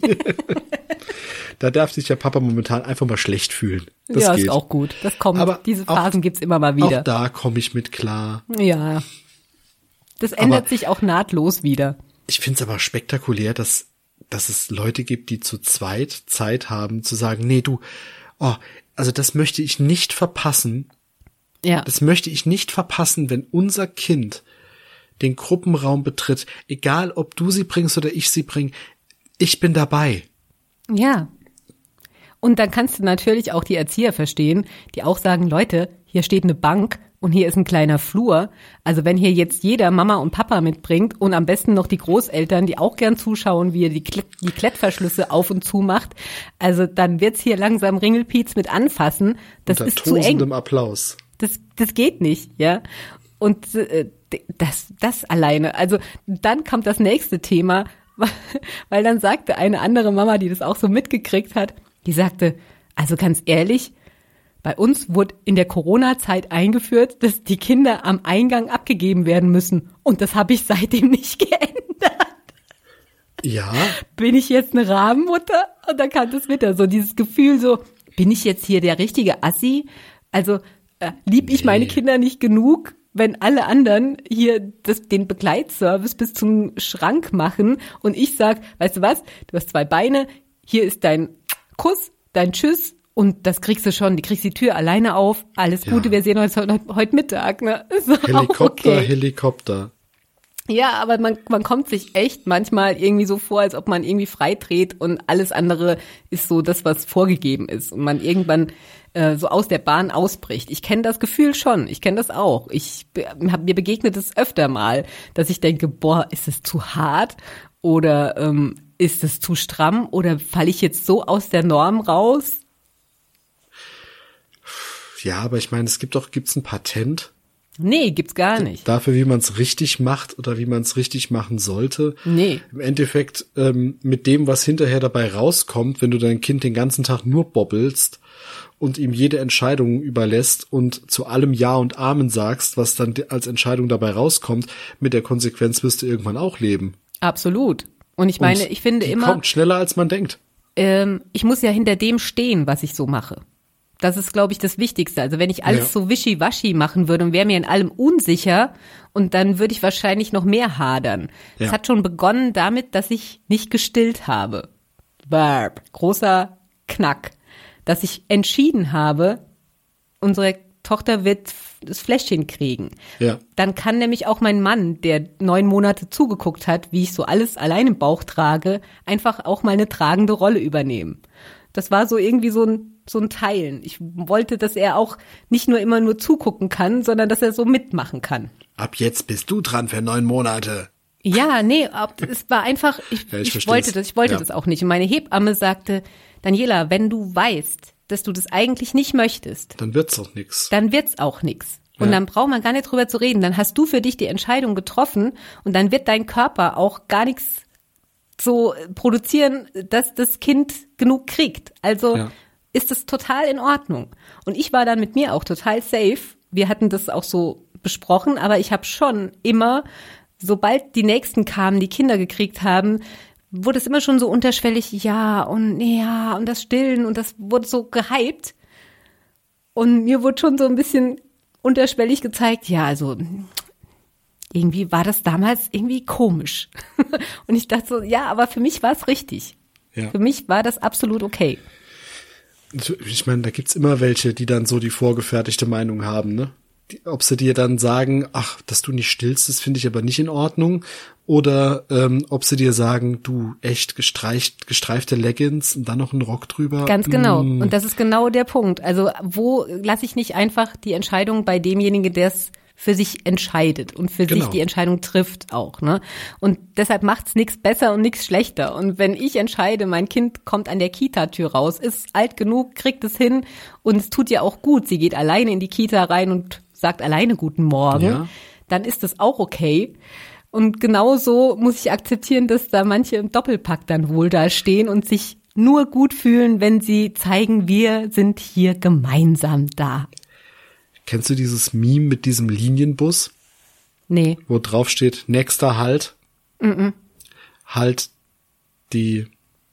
Da darf sich der Papa momentan einfach mal schlecht fühlen. Das ja, geht. Ist auch gut. Das kommt. Aber diese Phasen gibt's immer mal wieder. Auch da komme ich mit klar. Ja. Das ändert sich auch nahtlos wieder. Ich find's aber spektakulär, dass es Leute gibt, die zu zweit Zeit haben, zu sagen, nee, also das möchte ich nicht verpassen. Ja. Das möchte ich nicht verpassen, wenn unser Kind den Gruppenraum betritt, egal ob du sie bringst oder ich sie bringe, ich bin dabei. Ja. Und dann kannst du natürlich auch die Erzieher verstehen, die auch sagen, Leute, hier steht eine Bank und hier ist ein kleiner Flur. Also wenn hier jetzt jeder Mama und Papa mitbringt und am besten noch die Großeltern, die auch gern zuschauen, wie er die Klettverschlüsse auf und zu macht, also dann wird's hier langsam Ringelpiez mit anfassen. Das ist zu eng. Unter tosendem Applaus. Das geht nicht, ja. Und das alleine. Also dann kommt das nächste Thema, weil dann sagte eine andere Mama, die das auch so mitgekriegt hat, die sagte, also ganz ehrlich, bei uns wurde in der Corona-Zeit eingeführt, dass die Kinder am Eingang abgegeben werden müssen. Und das habe ich seitdem nicht geändert. Ja. Bin ich jetzt eine Rabenmutter? Und dann kam das wieder so dieses Gefühl so, bin ich jetzt hier der richtige Assi? Also lieb ich meine Kinder nicht genug, wenn alle anderen hier den Begleitservice bis zum Schrank machen und ich sag, weißt du was, du hast 2 Beine, hier ist dein Kuss, dein Tschüss und das kriegst du schon, die kriegst die Tür alleine auf, alles Gute, wir sehen uns heute Mittag. Ne? Helikopter. Ja, aber man kommt sich echt manchmal irgendwie so vor, als ob man irgendwie freidreht und alles andere ist so das, was vorgegeben ist und man irgendwann so aus der Bahn ausbricht. Ich kenne das Gefühl schon, ich kenne das auch. Mir begegnet es öfter mal, dass ich denke, boah, ist es zu hart oder ist es zu stramm oder falle ich jetzt so aus der Norm raus? Ja, aber ich meine, gibt's ein Patent? Nee, gibt's gar nicht. Dafür, wie man es richtig macht oder wie man es richtig machen sollte. Nee. Im Endeffekt mit dem, was hinterher dabei rauskommt, wenn du dein Kind den ganzen Tag nur bobbelst und ihm jede Entscheidung überlässt und zu allem Ja und Amen sagst, was dann als Entscheidung dabei rauskommt, mit der Konsequenz wirst du irgendwann auch leben. Absolut. Und ich meine, ich finde die immer... kommt schneller, als man denkt. Ich muss ja hinter dem stehen, was ich so mache. Das ist, glaube ich, das Wichtigste. Also wenn ich alles so wischiwaschi machen würde und wäre mir in allem unsicher und dann würde ich wahrscheinlich noch mehr hadern. Es hat schon begonnen damit, dass ich nicht gestillt habe. Burp. Großer Knack. Dass ich entschieden habe, unsere Tochter wird das Fläschchen kriegen. Ja. Dann kann nämlich auch mein Mann, der 9 Monate zugeguckt hat, wie ich so alles allein im Bauch trage, einfach auch mal eine tragende Rolle übernehmen. Das war so irgendwie so ein Teilen. Ich wollte, dass er auch nicht immer nur zugucken kann, sondern dass er so mitmachen kann. Ab jetzt bist du dran für 9 Monate. Ja, nee, es war einfach, ich wollte das auch nicht. Und meine Hebamme sagte, Daniela, wenn du weißt, dass du das eigentlich nicht möchtest, dann wird's auch nix. Und dann braucht man gar nicht drüber zu reden. Dann hast du für dich die Entscheidung getroffen und dann wird dein Körper auch gar nichts so produzieren, dass das Kind genug kriegt. Also ist es total in Ordnung. Und ich war dann mit mir auch total safe. Wir hatten das auch so besprochen, aber ich habe schon immer, sobald die Nächsten kamen, die Kinder gekriegt haben, wurde es immer schon so unterschwellig, und das Stillen und das wurde so gehypt. Und mir wurde schon so ein bisschen unterschwellig gezeigt, also irgendwie war das damals irgendwie komisch. Und ich dachte so, aber für mich war es richtig. Ja. Für mich war das absolut okay. Ich meine, da gibt's immer welche, die dann so die vorgefertigte Meinung haben, ne? Ob sie dir dann sagen, ach, dass du nicht stillst, das finde ich aber nicht in Ordnung. Oder ob sie dir sagen, du, echt gestreifte Leggings und dann noch einen Rock drüber. Ganz genau. Und das ist genau der Punkt. Also wo lasse ich nicht einfach die Entscheidung bei demjenigen, der es für sich entscheidet und für sich die Entscheidung trifft auch, ne? Und deshalb macht's nichts besser und nichts schlechter. Und wenn ich entscheide, mein Kind kommt an der Kita-Tür raus, ist alt genug, kriegt es hin und es tut ihr auch gut. Sie geht alleine in die Kita rein und sagt alleine guten Morgen, dann ist das auch okay. Und genauso muss ich akzeptieren, dass da manche im Doppelpack dann wohl da stehen und sich nur gut fühlen, wenn sie zeigen, wir sind hier gemeinsam da. Kennst du dieses Meme mit diesem Linienbus? Nee. Wo drauf steht, nächster Halt. Halt die.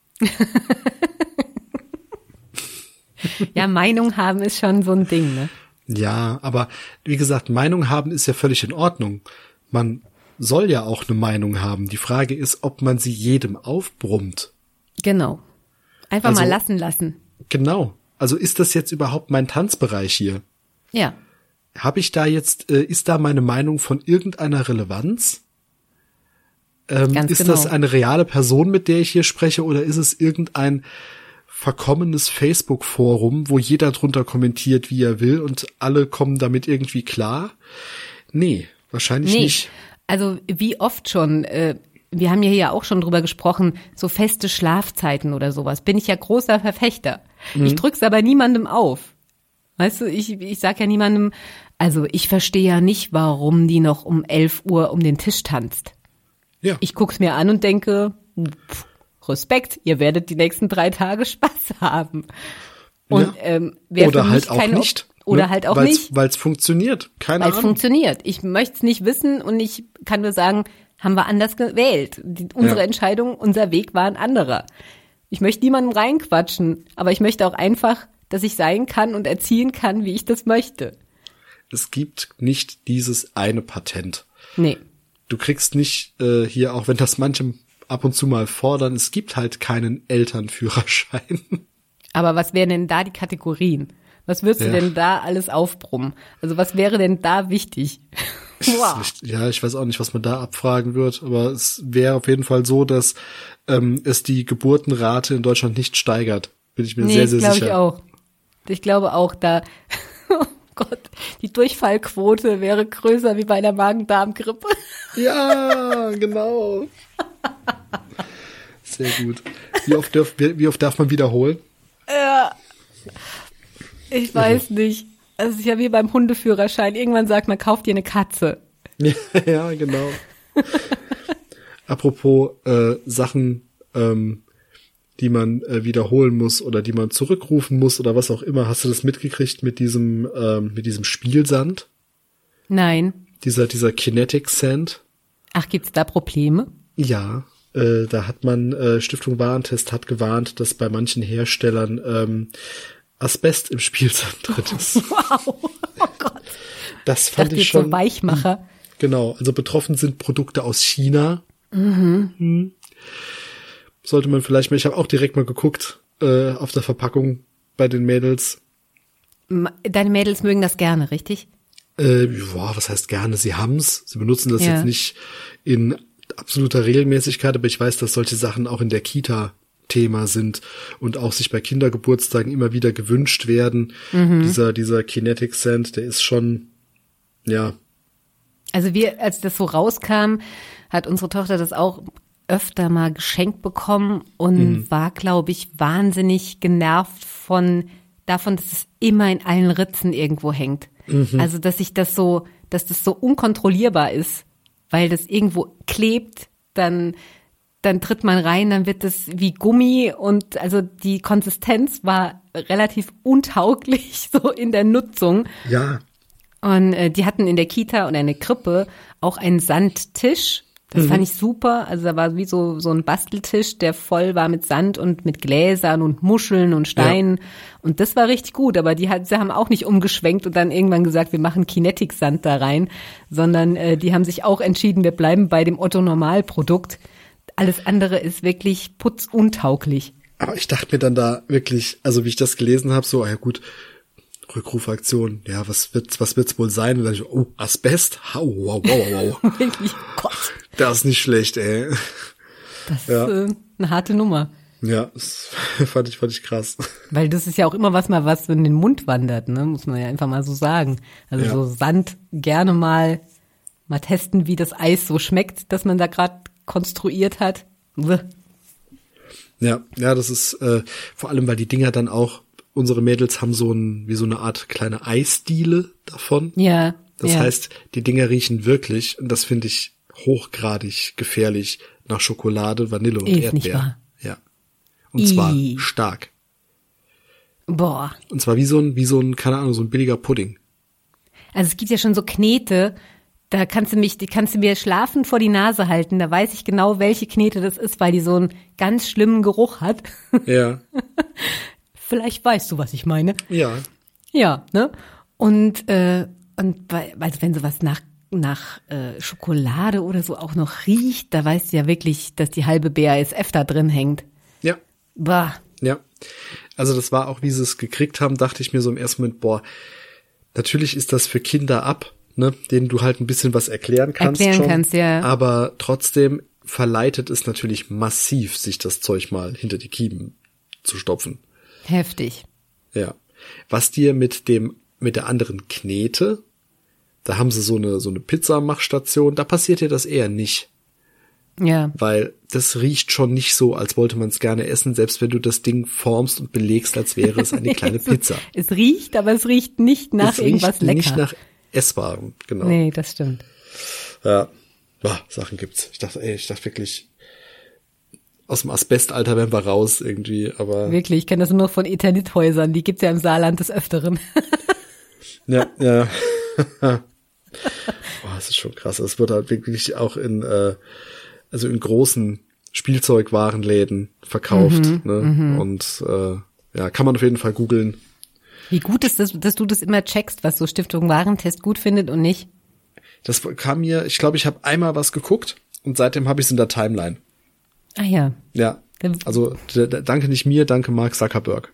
Ja, Meinung haben ist schon so ein Ding, ne? Ja, aber wie gesagt, Meinung haben ist ja völlig in Ordnung. Man soll ja auch eine Meinung haben. Die Frage ist, ob man sie jedem aufbrummt. Genau. Einfach mal lassen. Genau. Also ist das jetzt überhaupt mein Tanzbereich hier? Ja. Habe ich da jetzt, ist da meine Meinung von irgendeiner Relevanz? Ist das eine reale Person, mit der ich hier spreche, oder ist es irgendein verkommenes Facebook-Forum, wo jeder drunter kommentiert, wie er will und alle kommen damit irgendwie klar? Nee, wahrscheinlich nicht. Also wie oft schon, wir haben ja hier auch schon drüber gesprochen, so feste Schlafzeiten oder sowas, bin ich ja großer Verfechter. Ich drück's aber niemandem auf. Weißt du, ich sag ja niemandem, also ich verstehe ja nicht, warum die noch um 11 Uhr um den Tisch tanzt. Ja. Ich guck's mir an und denke, Respekt, ihr werdet die nächsten 3 Tage Spaß haben. Und oder halt auch nicht. Oder halt auch nicht. Weil es funktioniert. Keine Ahnung. Weil es funktioniert. Ich möchte es nicht wissen und ich kann nur sagen, haben wir anders gewählt. Unsere Entscheidung, unser Weg war ein anderer. Ich möchte niemandem reinquatschen, aber ich möchte auch einfach, dass ich sein kann und erziehen kann, wie ich das möchte. Es gibt nicht dieses eine Patent. Nee. Du kriegst nicht hier, auch wenn das manche ab und zu mal fordern, es gibt halt keinen Elternführerschein. Aber was wären denn da die Kategorien? Was würdest du denn da alles aufbrummen? Also was wäre denn da wichtig? Wow. Ja, ich weiß auch nicht, was man da abfragen wird, aber es wäre auf jeden Fall so, dass es die Geburtenrate in Deutschland nicht steigert. Bin ich mir sehr, sehr sicher. Ich glaube auch. Ich glaube auch, da, oh Gott, die Durchfallquote wäre größer wie bei einer Magen-Darm-Grippe. Ja, genau. Sehr gut. Wie oft darf man wiederholen? Ja, ich weiß nicht. Also es ist ja wie beim Hundeführerschein. Irgendwann sagt man, kauf dir eine Katze. Ja, genau. Apropos Sachen, die man wiederholen muss oder die man zurückrufen muss oder was auch immer. Hast du das mitgekriegt mit diesem Spielsand? Nein. Dieser Kinetic Sand? Ach, gibt's da Probleme? Ja, da hat man, Stiftung Warentest hat gewarnt, dass bei manchen Herstellern Asbest im Spielsand drin ist. Wow, oh Gott. Das fand ich schon. So Weichmacher. Genau, also betroffen sind Produkte aus China. Sollte man vielleicht mal, ich habe auch direkt mal geguckt auf der Verpackung bei den Mädels. Deine Mädels mögen das gerne, richtig? Was heißt gerne? Sie haben's. Sie benutzen das jetzt nicht in absoluter Regelmäßigkeit, aber ich weiß, dass solche Sachen auch in der Kita Thema sind und auch sich bei Kindergeburtstagen immer wieder gewünscht werden. Dieser Kinetic Sand, der ist schon, ja. Also als das so rauskam, hat unsere Tochter das auch öfter mal geschenkt bekommen und war, glaube ich, wahnsinnig genervt davon, dass es immer in allen Ritzen irgendwo hängt. Also, dass das so unkontrollierbar ist, weil das irgendwo klebt, dann tritt man rein, dann wird das wie Gummi und also die Konsistenz war relativ untauglich so in der Nutzung. Ja. Und die hatten in der Kita oder in der Krippe auch einen Sandtisch. Das fand ich super. Also da war wie so ein Basteltisch, der voll war mit Sand und mit Gläsern und Muscheln und Steinen. Ja. Und das war richtig gut. Aber sie haben auch nicht umgeschwenkt und dann irgendwann gesagt, wir machen Kinetic-Sand da rein, sondern die haben sich auch entschieden, wir bleiben bei dem Otto-Normal-Produkt. Alles andere ist wirklich putzuntauglich. Aber ich dachte mir dann da wirklich, also wie ich das gelesen habe, so, ja gut, Rückrufaktion, ja, was wird's wohl sein? Und dann dachte ich, oh, Asbest? Wow. Wirklich, Gott. Das ist nicht schlecht, ey. Das ist eine harte Nummer. Ja, das fand ich krass. Weil das ist ja auch immer was in den Mund wandert, ne? Muss man ja einfach mal so sagen. Also so Sand gerne mal testen, wie das Eis so schmeckt, das man da gerade konstruiert hat. Ja, das ist vor allem, weil die Dinger dann auch, unsere Mädels haben wie so eine Art kleine Eisdiele davon. Ja. Das heißt, die Dinger riechen wirklich, und das finde ich hochgradig gefährlich, nach Schokolade, Vanille und Erdbeer. Nicht wahr? Ja. Und zwar stark. Boah. Und zwar wie so ein, keine Ahnung, so ein billiger Pudding. Also es gibt ja schon so Knete, da kannst du mir schlafend vor die Nase halten, da weiß ich genau, welche Knete das ist, weil die so einen ganz schlimmen Geruch hat. Ja. Vielleicht weißt du, was ich meine. Ja. Ja, ne? Und also wenn sowas nach Schokolade oder so auch noch riecht, da weißt du ja wirklich, dass die halbe BASF da drin hängt. Ja. Bah. Ja. Also das war auch, wie sie es gekriegt haben, dachte ich mir so im ersten Moment, natürlich ist das für Kinder ab, ne, denen du halt ein bisschen was erklären kannst. Ja. Aber trotzdem verleitet es natürlich massiv, sich das Zeug mal hinter die Kiemen zu stopfen. Heftig. Ja. Was dir mit der anderen Knete, da haben sie so eine Pizzamachstation, da passiert dir das eher nicht. Ja. Weil das riecht schon nicht so, als wollte man es gerne essen, selbst wenn du das Ding formst und belegst, als wäre es eine kleine Pizza. Es riecht, aber es riecht nicht nach irgendwas lecker. Nicht nach Essbarem, genau. Nee, das stimmt. Ja. Sachen gibt's. Ich dachte wirklich, aus dem Asbestalter wären wir raus irgendwie, aber. Wirklich, ich kenne das nur noch von Eternithäusern, die gibt's ja im Saarland des Öfteren. Ja. Das ist schon krass. Es wird halt wirklich auch in großen Spielzeugwarenläden verkauft, ne? Und kann man auf jeden Fall googeln. Wie gut ist das, dass du das immer checkst, was so Stiftung Warentest gut findet und nicht? Das kam mir, ich glaube, ich habe einmal was geguckt und seitdem habe ich es in der Timeline. Ah ja. Ja, also danke nicht mir, danke Mark Zuckerberg.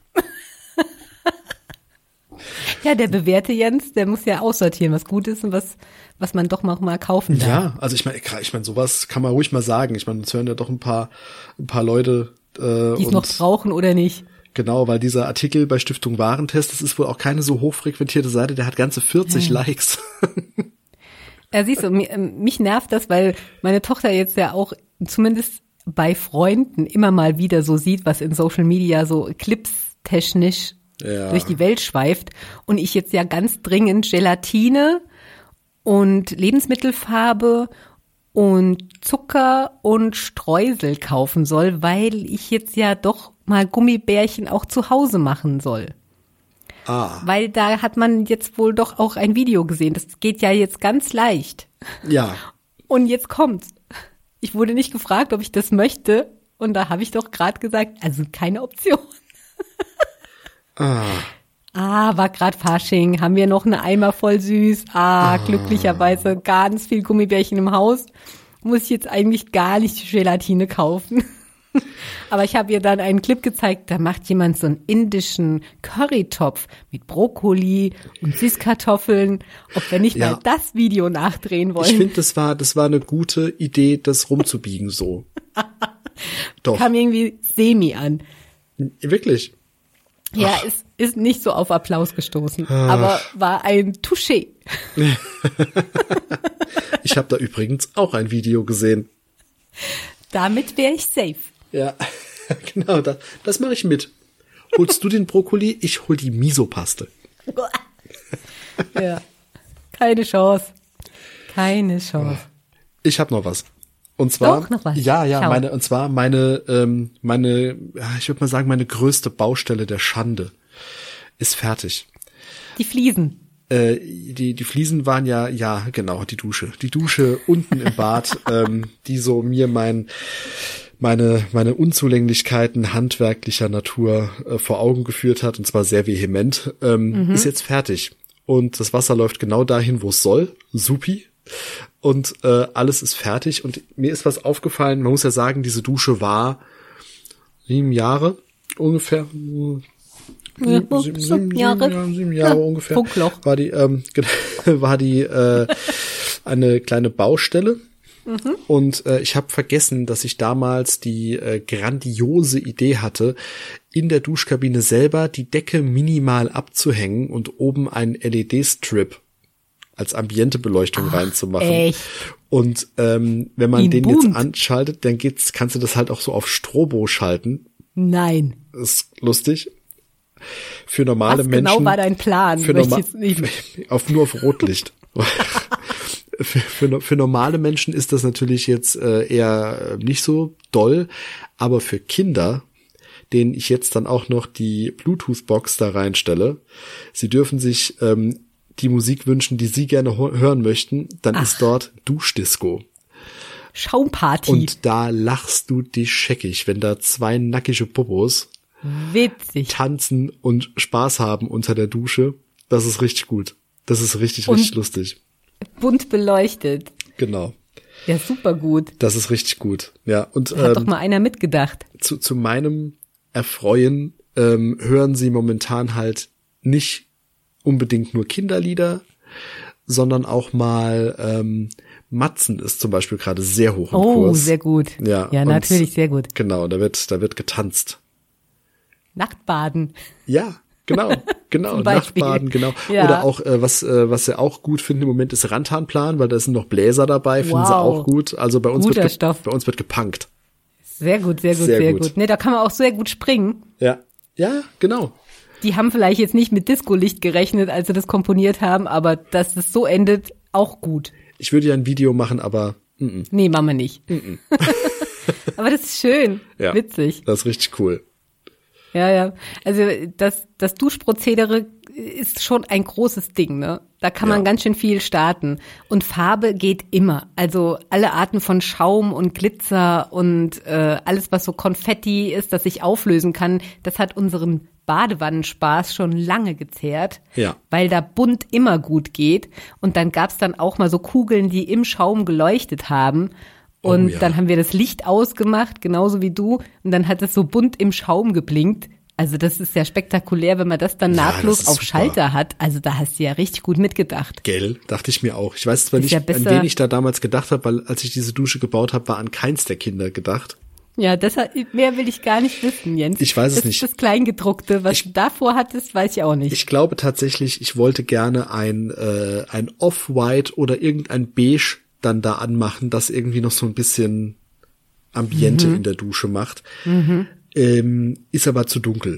Ja, der bewährte Jens, der muss ja aussortieren, was gut ist und was man doch mal kaufen darf. Ja, also ich meine, sowas kann man ruhig mal sagen. Ich meine, uns hören ja doch ein paar Leute. Die es noch brauchen oder nicht. Genau, weil dieser Artikel bei Stiftung Warentest, das ist wohl auch keine so hochfrequentierte Seite, der hat ganze 40 Likes. Ja, siehst du, mich nervt das, weil meine Tochter jetzt ja auch zumindest bei Freunden immer mal wieder so sieht, was in Social Media so clipstechnisch durch die Welt schweift und ich jetzt ja ganz dringend Gelatine und Lebensmittelfarbe und Zucker und Streusel kaufen soll, weil ich jetzt ja doch mal Gummibärchen auch zu Hause machen soll. Weil da hat man jetzt wohl doch auch ein Video gesehen. Das geht ja jetzt ganz leicht. Ja. Und jetzt kommt's. Ich wurde nicht gefragt, ob ich das möchte. Und da habe ich doch gerade gesagt, also keine Option. War grad Fasching, haben wir noch eine Eimer voll süß. Glücklicherweise ganz viel Gummibärchen im Haus. Muss ich jetzt eigentlich gar nicht die Gelatine kaufen. Aber ich habe ihr dann einen Clip gezeigt, da macht jemand so einen indischen Currytopf mit Brokkoli und Süßkartoffeln. Ob wir nicht mal das Video nachdrehen wollen. Ich finde, das war eine gute Idee, das rumzubiegen so. Doch. Kam irgendwie semi an. Wirklich? Ja, ist nicht so auf Applaus gestoßen, aber war ein Touché. Ich habe da übrigens auch ein Video gesehen. Damit wäre ich safe. Ja, genau, das mache ich mit. Holst du den Brokkoli? Ich hol die Misopaste. Ja, keine Chance. Keine Chance. Ich habe noch was. Und zwar, Doch, noch was. ja, Schau. meine, ich würde mal sagen, meine größte Baustelle der Schande ist fertig. Die Fliesen. Die Fliesen waren ja, genau, die Dusche. Die Dusche unten im Bad, die so mir meine Unzulänglichkeiten handwerklicher Natur vor Augen geführt hat, und zwar sehr vehement, ist jetzt fertig. Und das Wasser läuft genau dahin, wo es soll. Supi. Und alles ist fertig. Und mir ist was aufgefallen. Man muss ja sagen, diese Dusche war 7 Jahre ungefähr. 7 Jahre ungefähr. Funkloch. War die eine kleine Baustelle. Und ich habe vergessen, dass ich damals die grandiose Idee hatte, in der Duschkabine selber die Decke minimal abzuhängen und oben einen LED-Strip als Ambientebeleuchtung reinzumachen. Echt? Und wenn man den jetzt anschaltet, dann kannst du das halt auch so auf Strobo schalten. Nein. Das ist lustig. Für normale Was Menschen. Genau war dein Plan. Nur auf Rotlicht. Für normale Menschen ist das natürlich jetzt eher nicht so doll, aber für Kinder, denen ich jetzt dann auch noch die Bluetooth-Box da reinstelle, sie dürfen sich die Musik wünschen, die sie gerne hören möchten, dann ist dort Duschdisco. Schaumparty. Und da lachst du dich scheckig, wenn da 2 nackige Popos witzig tanzen und Spaß haben unter der Dusche. Das ist richtig gut. Das ist richtig lustig. Bunt beleuchtet. Genau. Ja, super gut. Das ist richtig gut. Ja, und hat doch mal einer mitgedacht. Zu meinem Erfreuen hören sie momentan halt nicht unbedingt nur Kinderlieder, sondern auch mal Matzen ist zum Beispiel gerade sehr hoch im Kurs. Oh, sehr gut. Ja, natürlich sehr gut. Genau, da wird getanzt. Nacktbaden. Ja, genau, Nachtbaden, genau. Ja. Oder auch, was sie auch gut finden im Moment, ist Rantanplan, weil da sind noch Bläser dabei, finden sie auch gut. Also bei uns wird gepunkt. Sehr gut. Ne, da kann man auch sehr gut springen. Ja, genau. Die haben vielleicht jetzt nicht mit Disco-Licht gerechnet, als sie das komponiert haben, aber dass es so endet, auch gut. Ich würde ja ein Video machen, aber Nee, machen wir nicht. Aber das ist schön, witzig. Das ist richtig cool. Ja. Also das Duschprozedere ist schon ein großes Ding, ne? Da kann man ganz schön viel starten. Und Farbe geht immer. Also alle Arten von Schaum und Glitzer und alles, was so Konfetti ist, das sich auflösen kann, das hat unseren Badewannenspaß schon lange gezehrt, weil da bunt immer gut geht. Und dann gab's dann auch mal so Kugeln, die im Schaum geleuchtet haben. Und dann haben wir das Licht ausgemacht, genauso wie du. Und dann hat es so bunt im Schaum geblinkt. Also das ist ja spektakulär, wenn man das dann nahtlos auf Schalter hat. Also da hast du ja richtig gut mitgedacht. Gell, dachte ich mir auch. Ich weiß zwar nicht, an wen ich da damals gedacht habe, weil als ich diese Dusche gebaut habe, war an keins der Kinder gedacht. Ja, deshalb, mehr will ich gar nicht wissen, Jens. Ich weiß es nicht. Das ist das Kleingedruckte. Was du davor hattest, weiß ich auch nicht. Ich glaube tatsächlich, ich wollte gerne ein Off-White oder irgendein Beige dann da anmachen, das irgendwie noch so ein bisschen Ambiente in der Dusche macht. Ist aber zu dunkel.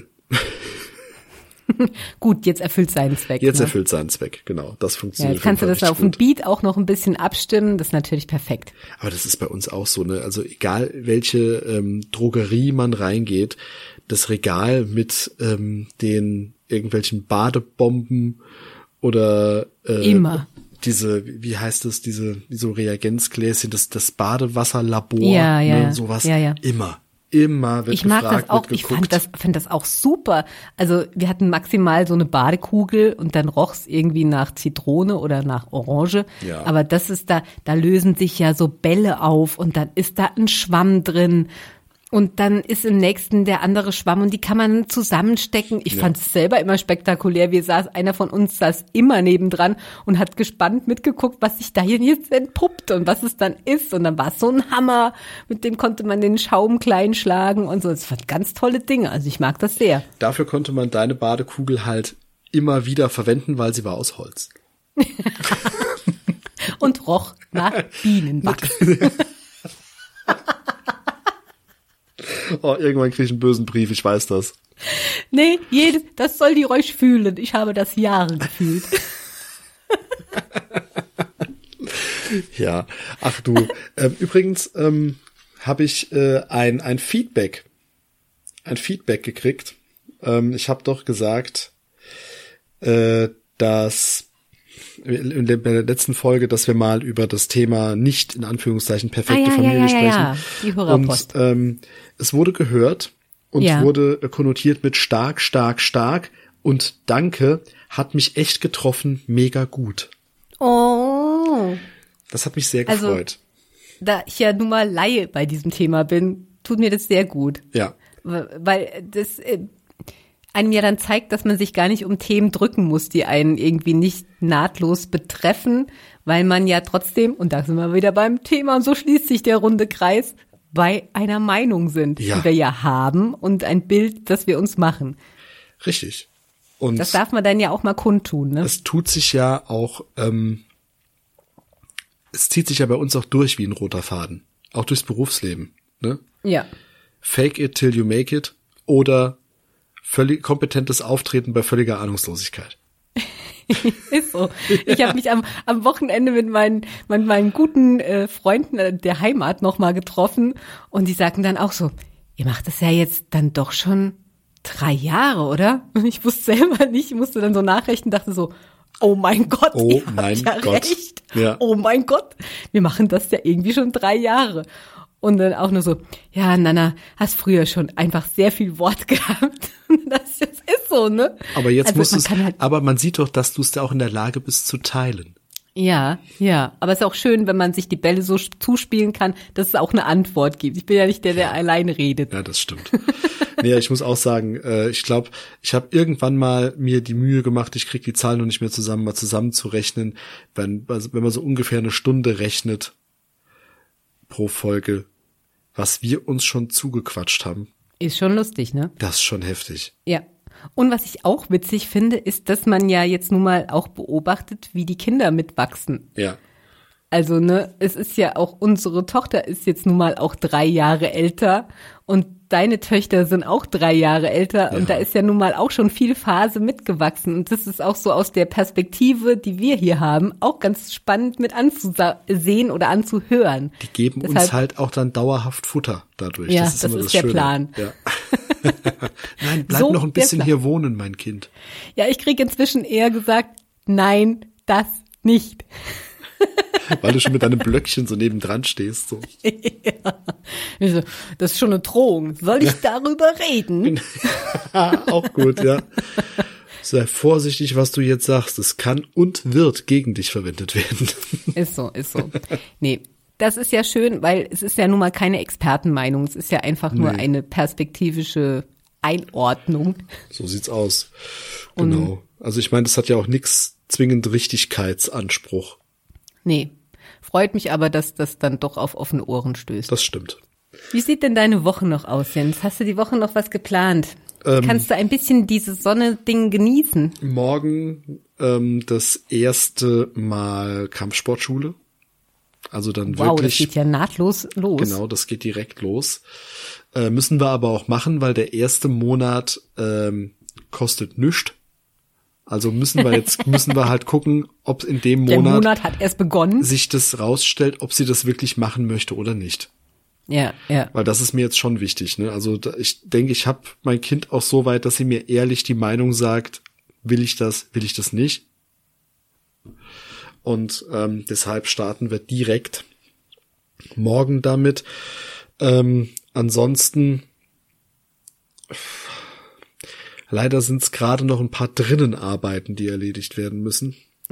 Gut, jetzt erfüllt seinen Zweck. Erfüllt seinen Zweck, genau. Das funktioniert. Jetzt kannst du das auf dem Beat auch noch ein bisschen abstimmen. Das ist natürlich perfekt. Aber das ist bei uns auch so, ne? Also egal, welche Drogerie man reingeht, das Regal mit den irgendwelchen Badebomben oder immer. Diese, wie heißt das, diese so Reagenzgläschen, das Badewasserlabor, ja, ne, sowas, ja. immer. Immer wird Ich mag gefragt, das auch, wird ich geguckt. fand das auch super. Also wir hatten maximal so eine Badekugel und dann roch's irgendwie nach Zitrone oder nach Orange. Ja. Aber das ist da lösen sich ja so Bälle auf und dann ist da ein Schwamm drin. Und dann ist im nächsten der andere Schwamm und die kann man zusammenstecken. Ich fand es selber immer spektakulär. Einer von uns saß immer nebendran und hat gespannt mitgeguckt, was sich da hier jetzt entpuppt und was es dann ist. Und dann war es so ein Hammer, mit dem konnte man den Schaum klein schlagen und so. Das waren ganz tolle Dinge. Also ich mag das sehr. Dafür konnte man deine Badekugel halt immer wieder verwenden, weil sie war aus Holz. Und roch nach Bienenwachs. Oh, irgendwann kriege ich einen bösen Brief, ich weiß das. Nee, das soll die ruhig fühlen. Ich habe das Jahre gefühlt. Ja, ach du. Übrigens habe ich ein Feedback gekriegt. Ich habe doch gesagt, dass in der letzten Folge, dass wir mal über das Thema nicht in Anführungszeichen perfekte Familie sprechen. Ja. Die Hörerpost. Und es wurde gehört und wurde konnotiert mit stark, stark, stark und danke, hat mich echt getroffen, mega gut. Oh. Das hat mich sehr gefreut. Da ich ja nun mal Laie bei diesem Thema bin, tut mir das sehr gut. Ja. Weil das einem ja dann zeigt, dass man sich gar nicht um Themen drücken muss, die einen irgendwie nicht nahtlos betreffen, weil man ja trotzdem, und da sind wir wieder beim Thema, und so schließt sich der runde Kreis, bei einer Meinung sind, die wir ja haben und ein Bild, das wir uns machen. Richtig. Und das darf man dann ja auch mal kundtun, ne? Es tut sich ja auch, es zieht sich ja bei uns auch durch wie ein roter Faden. Auch durchs Berufsleben, ne? Ja. Fake it till you make it oder völlig kompetentes Auftreten bei völliger Ahnungslosigkeit. Ist so. Ich habe mich am Wochenende mit meinen guten Freunden der Heimat nochmal getroffen und die sagten dann auch so, ihr macht das ja jetzt dann doch schon 3 Jahre, oder? Und ich wusste selber nicht, ich musste dann so nachrechnen, dachte so, oh mein Gott, ihr habt ja recht. Ja. Oh mein Gott, wir machen das ja irgendwie schon 3 Jahre. Und dann auch nur so, ja, Nana, hast früher schon einfach sehr viel Wort gehabt. Das ist so, ne? Aber jetzt also musst du halt, aber man sieht doch, dass du es da auch in der Lage bist zu teilen. Ja. Aber es ist auch schön, wenn man sich die Bälle so zuspielen kann, dass es auch eine Antwort gibt. Ich bin ja nicht der alleine redet. Ja, das stimmt. Nee, ich muss auch sagen, ich glaube, ich habe irgendwann mal mir die Mühe gemacht, ich krieg die Zahlen noch nicht mehr zusammen, mal zusammenzurechnen, wenn man so ungefähr eine Stunde rechnet pro Folge, was wir uns schon zugequatscht haben. Ist schon lustig, ne? Das ist schon heftig. Ja. Und was ich auch witzig finde, ist, dass man ja jetzt nun mal auch beobachtet, wie die Kinder mitwachsen. Ja. Also, ne, es ist ja auch, unsere Tochter ist jetzt nun mal auch 3 Jahre älter und deine Töchter sind auch 3 Jahre älter und da ist ja nun mal auch schon viel Phase mitgewachsen und das ist auch so aus der Perspektive, die wir hier haben, auch ganz spannend mit anzusehen oder anzuhören. Die geben uns halt auch dann dauerhaft Futter dadurch. Ja, das ist, immer das der Schöne. Plan. Ja. Nein, bleib So noch ein bisschen der Plan. hier wohnen, mein Kind. Ja, ich krieg inzwischen eher gesagt, nein, das nicht. Weil du schon mit deinem Blöckchen so nebendran stehst. So. Ja. Das ist schon eine Drohung. Soll ich darüber reden? Auch gut, ja. Sei vorsichtig, was du jetzt sagst. Es kann und wird gegen dich verwendet werden. Ist so. Nee, das ist ja schön, weil es ist ja nun mal keine Expertenmeinung. Es ist ja einfach nur eine perspektivische Einordnung. So sieht's aus. Genau. Also ich meine, das hat ja auch nix zwingend Richtigkeitsanspruch. Nee, freut mich aber, dass das dann doch auf offene Ohren stößt. Das stimmt. Wie sieht denn deine Woche noch aus, Jens? Hast du die Woche noch was geplant? Kannst du ein bisschen dieses Sonne-Ding genießen? Morgen das erste Mal Kampfsportschule. Also dann Wow, wirklich. das geht ja nahtlos los. Genau, das geht direkt los. Müssen wir aber auch machen, weil der erste Monat kostet nichts. Also müssen wir halt gucken, ob in dem Der Monat Monat hat erst begonnen. sich das rausstellt, ob sie das wirklich machen möchte oder nicht. Ja. Weil das ist mir jetzt schon wichtig, ne? Also ich denke, ich habe mein Kind auch so weit, dass sie mir ehrlich die Meinung sagt, will ich das nicht? Und deshalb starten wir direkt morgen damit. ansonsten leider sind es gerade noch ein paar Drinnenarbeiten, die erledigt werden müssen.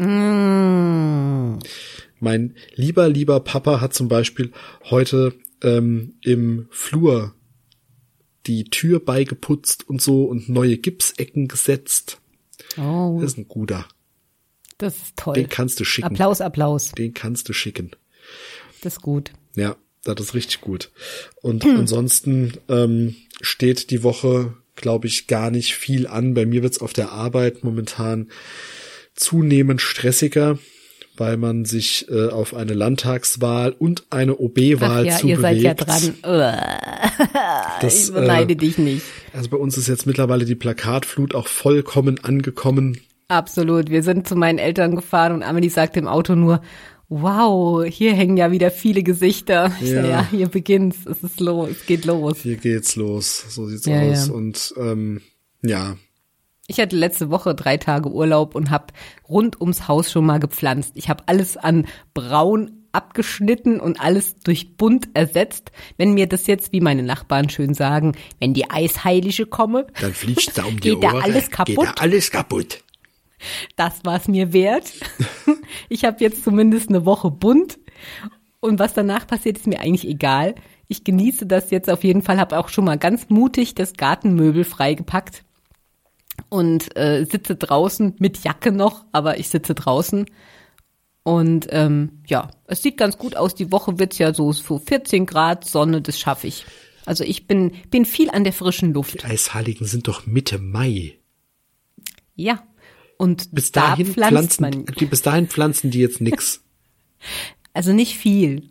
Mein lieber Papa hat zum Beispiel heute im Flur die Tür beigeputzt und so und neue Gipsecken gesetzt. Oh. Das ist ein guter. Das ist toll. Den kannst du schicken. Applaus. Den kannst du schicken. Das ist gut. Ja, das ist richtig gut. Und ansonsten steht die Woche, glaube ich, gar nicht viel an. Bei mir wird's auf der Arbeit momentan zunehmend stressiger, weil man sich auf eine Landtagswahl und eine OB-Wahl zubewegt. Ihr seid ja dran. Ich beneide dich nicht. Also bei uns ist jetzt mittlerweile die Plakatflut auch vollkommen angekommen. Absolut. Wir sind zu meinen Eltern gefahren und Amelie sagte im Auto nur, wow, hier hängen ja wieder viele Gesichter. Ich sag, ja, hier beginnt's. Es geht los. Hier geht's los. So sieht's Ja, aus. ja. Und ja. Ich hatte letzte Woche 3 Tage Urlaub und habe rund ums Haus schon mal gepflanzt. Ich habe alles an braun abgeschnitten und alles durch bunt ersetzt. Wenn mir das jetzt, wie meine Nachbarn schön sagen, wenn die Eisheilige komme, Dann fliegt's da um die geht da Ohren. alles kaputt. Geht da alles kaputt. Das war's mir wert. Ich habe jetzt zumindest eine Woche bunt und was danach passiert, ist mir eigentlich egal. Ich genieße das jetzt auf jeden Fall, habe auch schon mal ganz mutig das Gartenmöbel freigepackt und sitze draußen mit Jacke noch, aber ich sitze draußen und ja, es sieht ganz gut aus. Die Woche wird's ja so 14 Grad Sonne, das schaffe ich. Also ich bin viel an der frischen Luft. Die Eisheiligen sind doch Mitte Mai. Ja. Und Bis da dahin pflanzen die jetzt nix. Also nicht viel.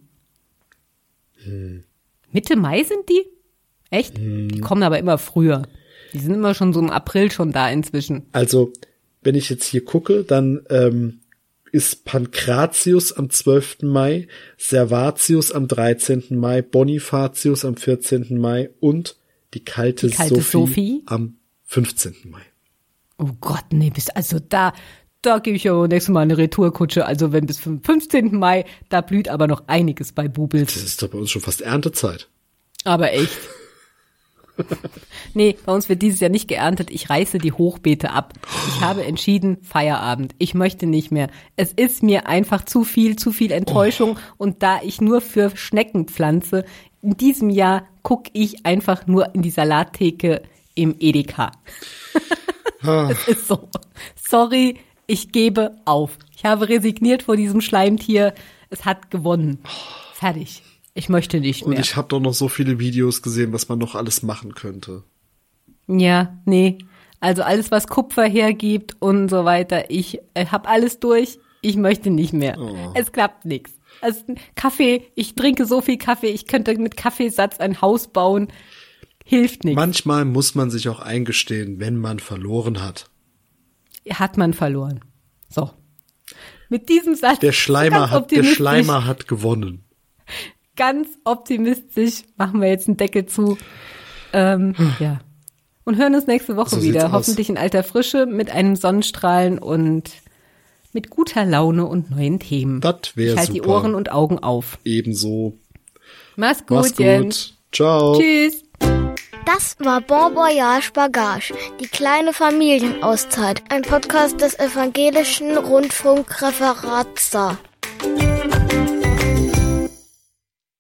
Mitte Mai sind die? Echt? Die kommen aber immer früher. Die sind immer schon so im April schon da inzwischen. Also, wenn ich jetzt hier gucke, dann ist Pankratius am 12. Mai, Servatius am 13. Mai, Bonifatius am 14. Mai und die kalte Sophie am 15. Mai. Oh Gott, nee, also da gebe ich ja nächstes Mal eine Retourkutsche. Also wenn bis zum 15. Mai, da blüht aber noch einiges bei Bubels. Das ist doch bei uns schon fast Erntezeit. Aber echt. Nee, bei uns wird dieses Jahr nicht geerntet. Ich reiße die Hochbeete ab. Ich habe entschieden, Feierabend. Ich möchte nicht mehr. Es ist mir einfach zu viel Enttäuschung. Und da ich nur für Schnecken pflanze, in diesem Jahr gucke ich einfach nur in die Salattheke im Edeka. Es ist so. Sorry, ich gebe auf. Ich habe resigniert vor diesem Schleimtier. Es hat gewonnen. Fertig. Ich möchte nicht mehr. Und ich habe doch noch so viele Videos gesehen, was man noch alles machen könnte. Ja, nee. Also alles, was Kupfer hergibt und so weiter. Ich habe alles durch. Ich möchte nicht mehr. Oh. Es klappt nichts. Also Kaffee, ich trinke so viel Kaffee. Ich könnte mit Kaffeesatz ein Haus bauen. Hilft nichts. Manchmal muss man sich auch eingestehen, wenn man verloren hat. Hat man verloren. So. Mit diesem Satz. Der Schleimer hat gewonnen. Ganz optimistisch machen wir jetzt einen Deckel zu. Ja. Und hören uns nächste Woche wieder. Hoffentlich in alter Frische mit einem Sonnenstrahlen und mit guter Laune und neuen Themen. Das wäre super. Ich halte die Ohren und Augen auf. Ebenso. Mach's gut, Jens. Ciao. Tschüss. Das war Bon Voyage Bagage, die kleine Familienauszeit, ein Podcast des Evangelischen Rundfunkreferates Saar.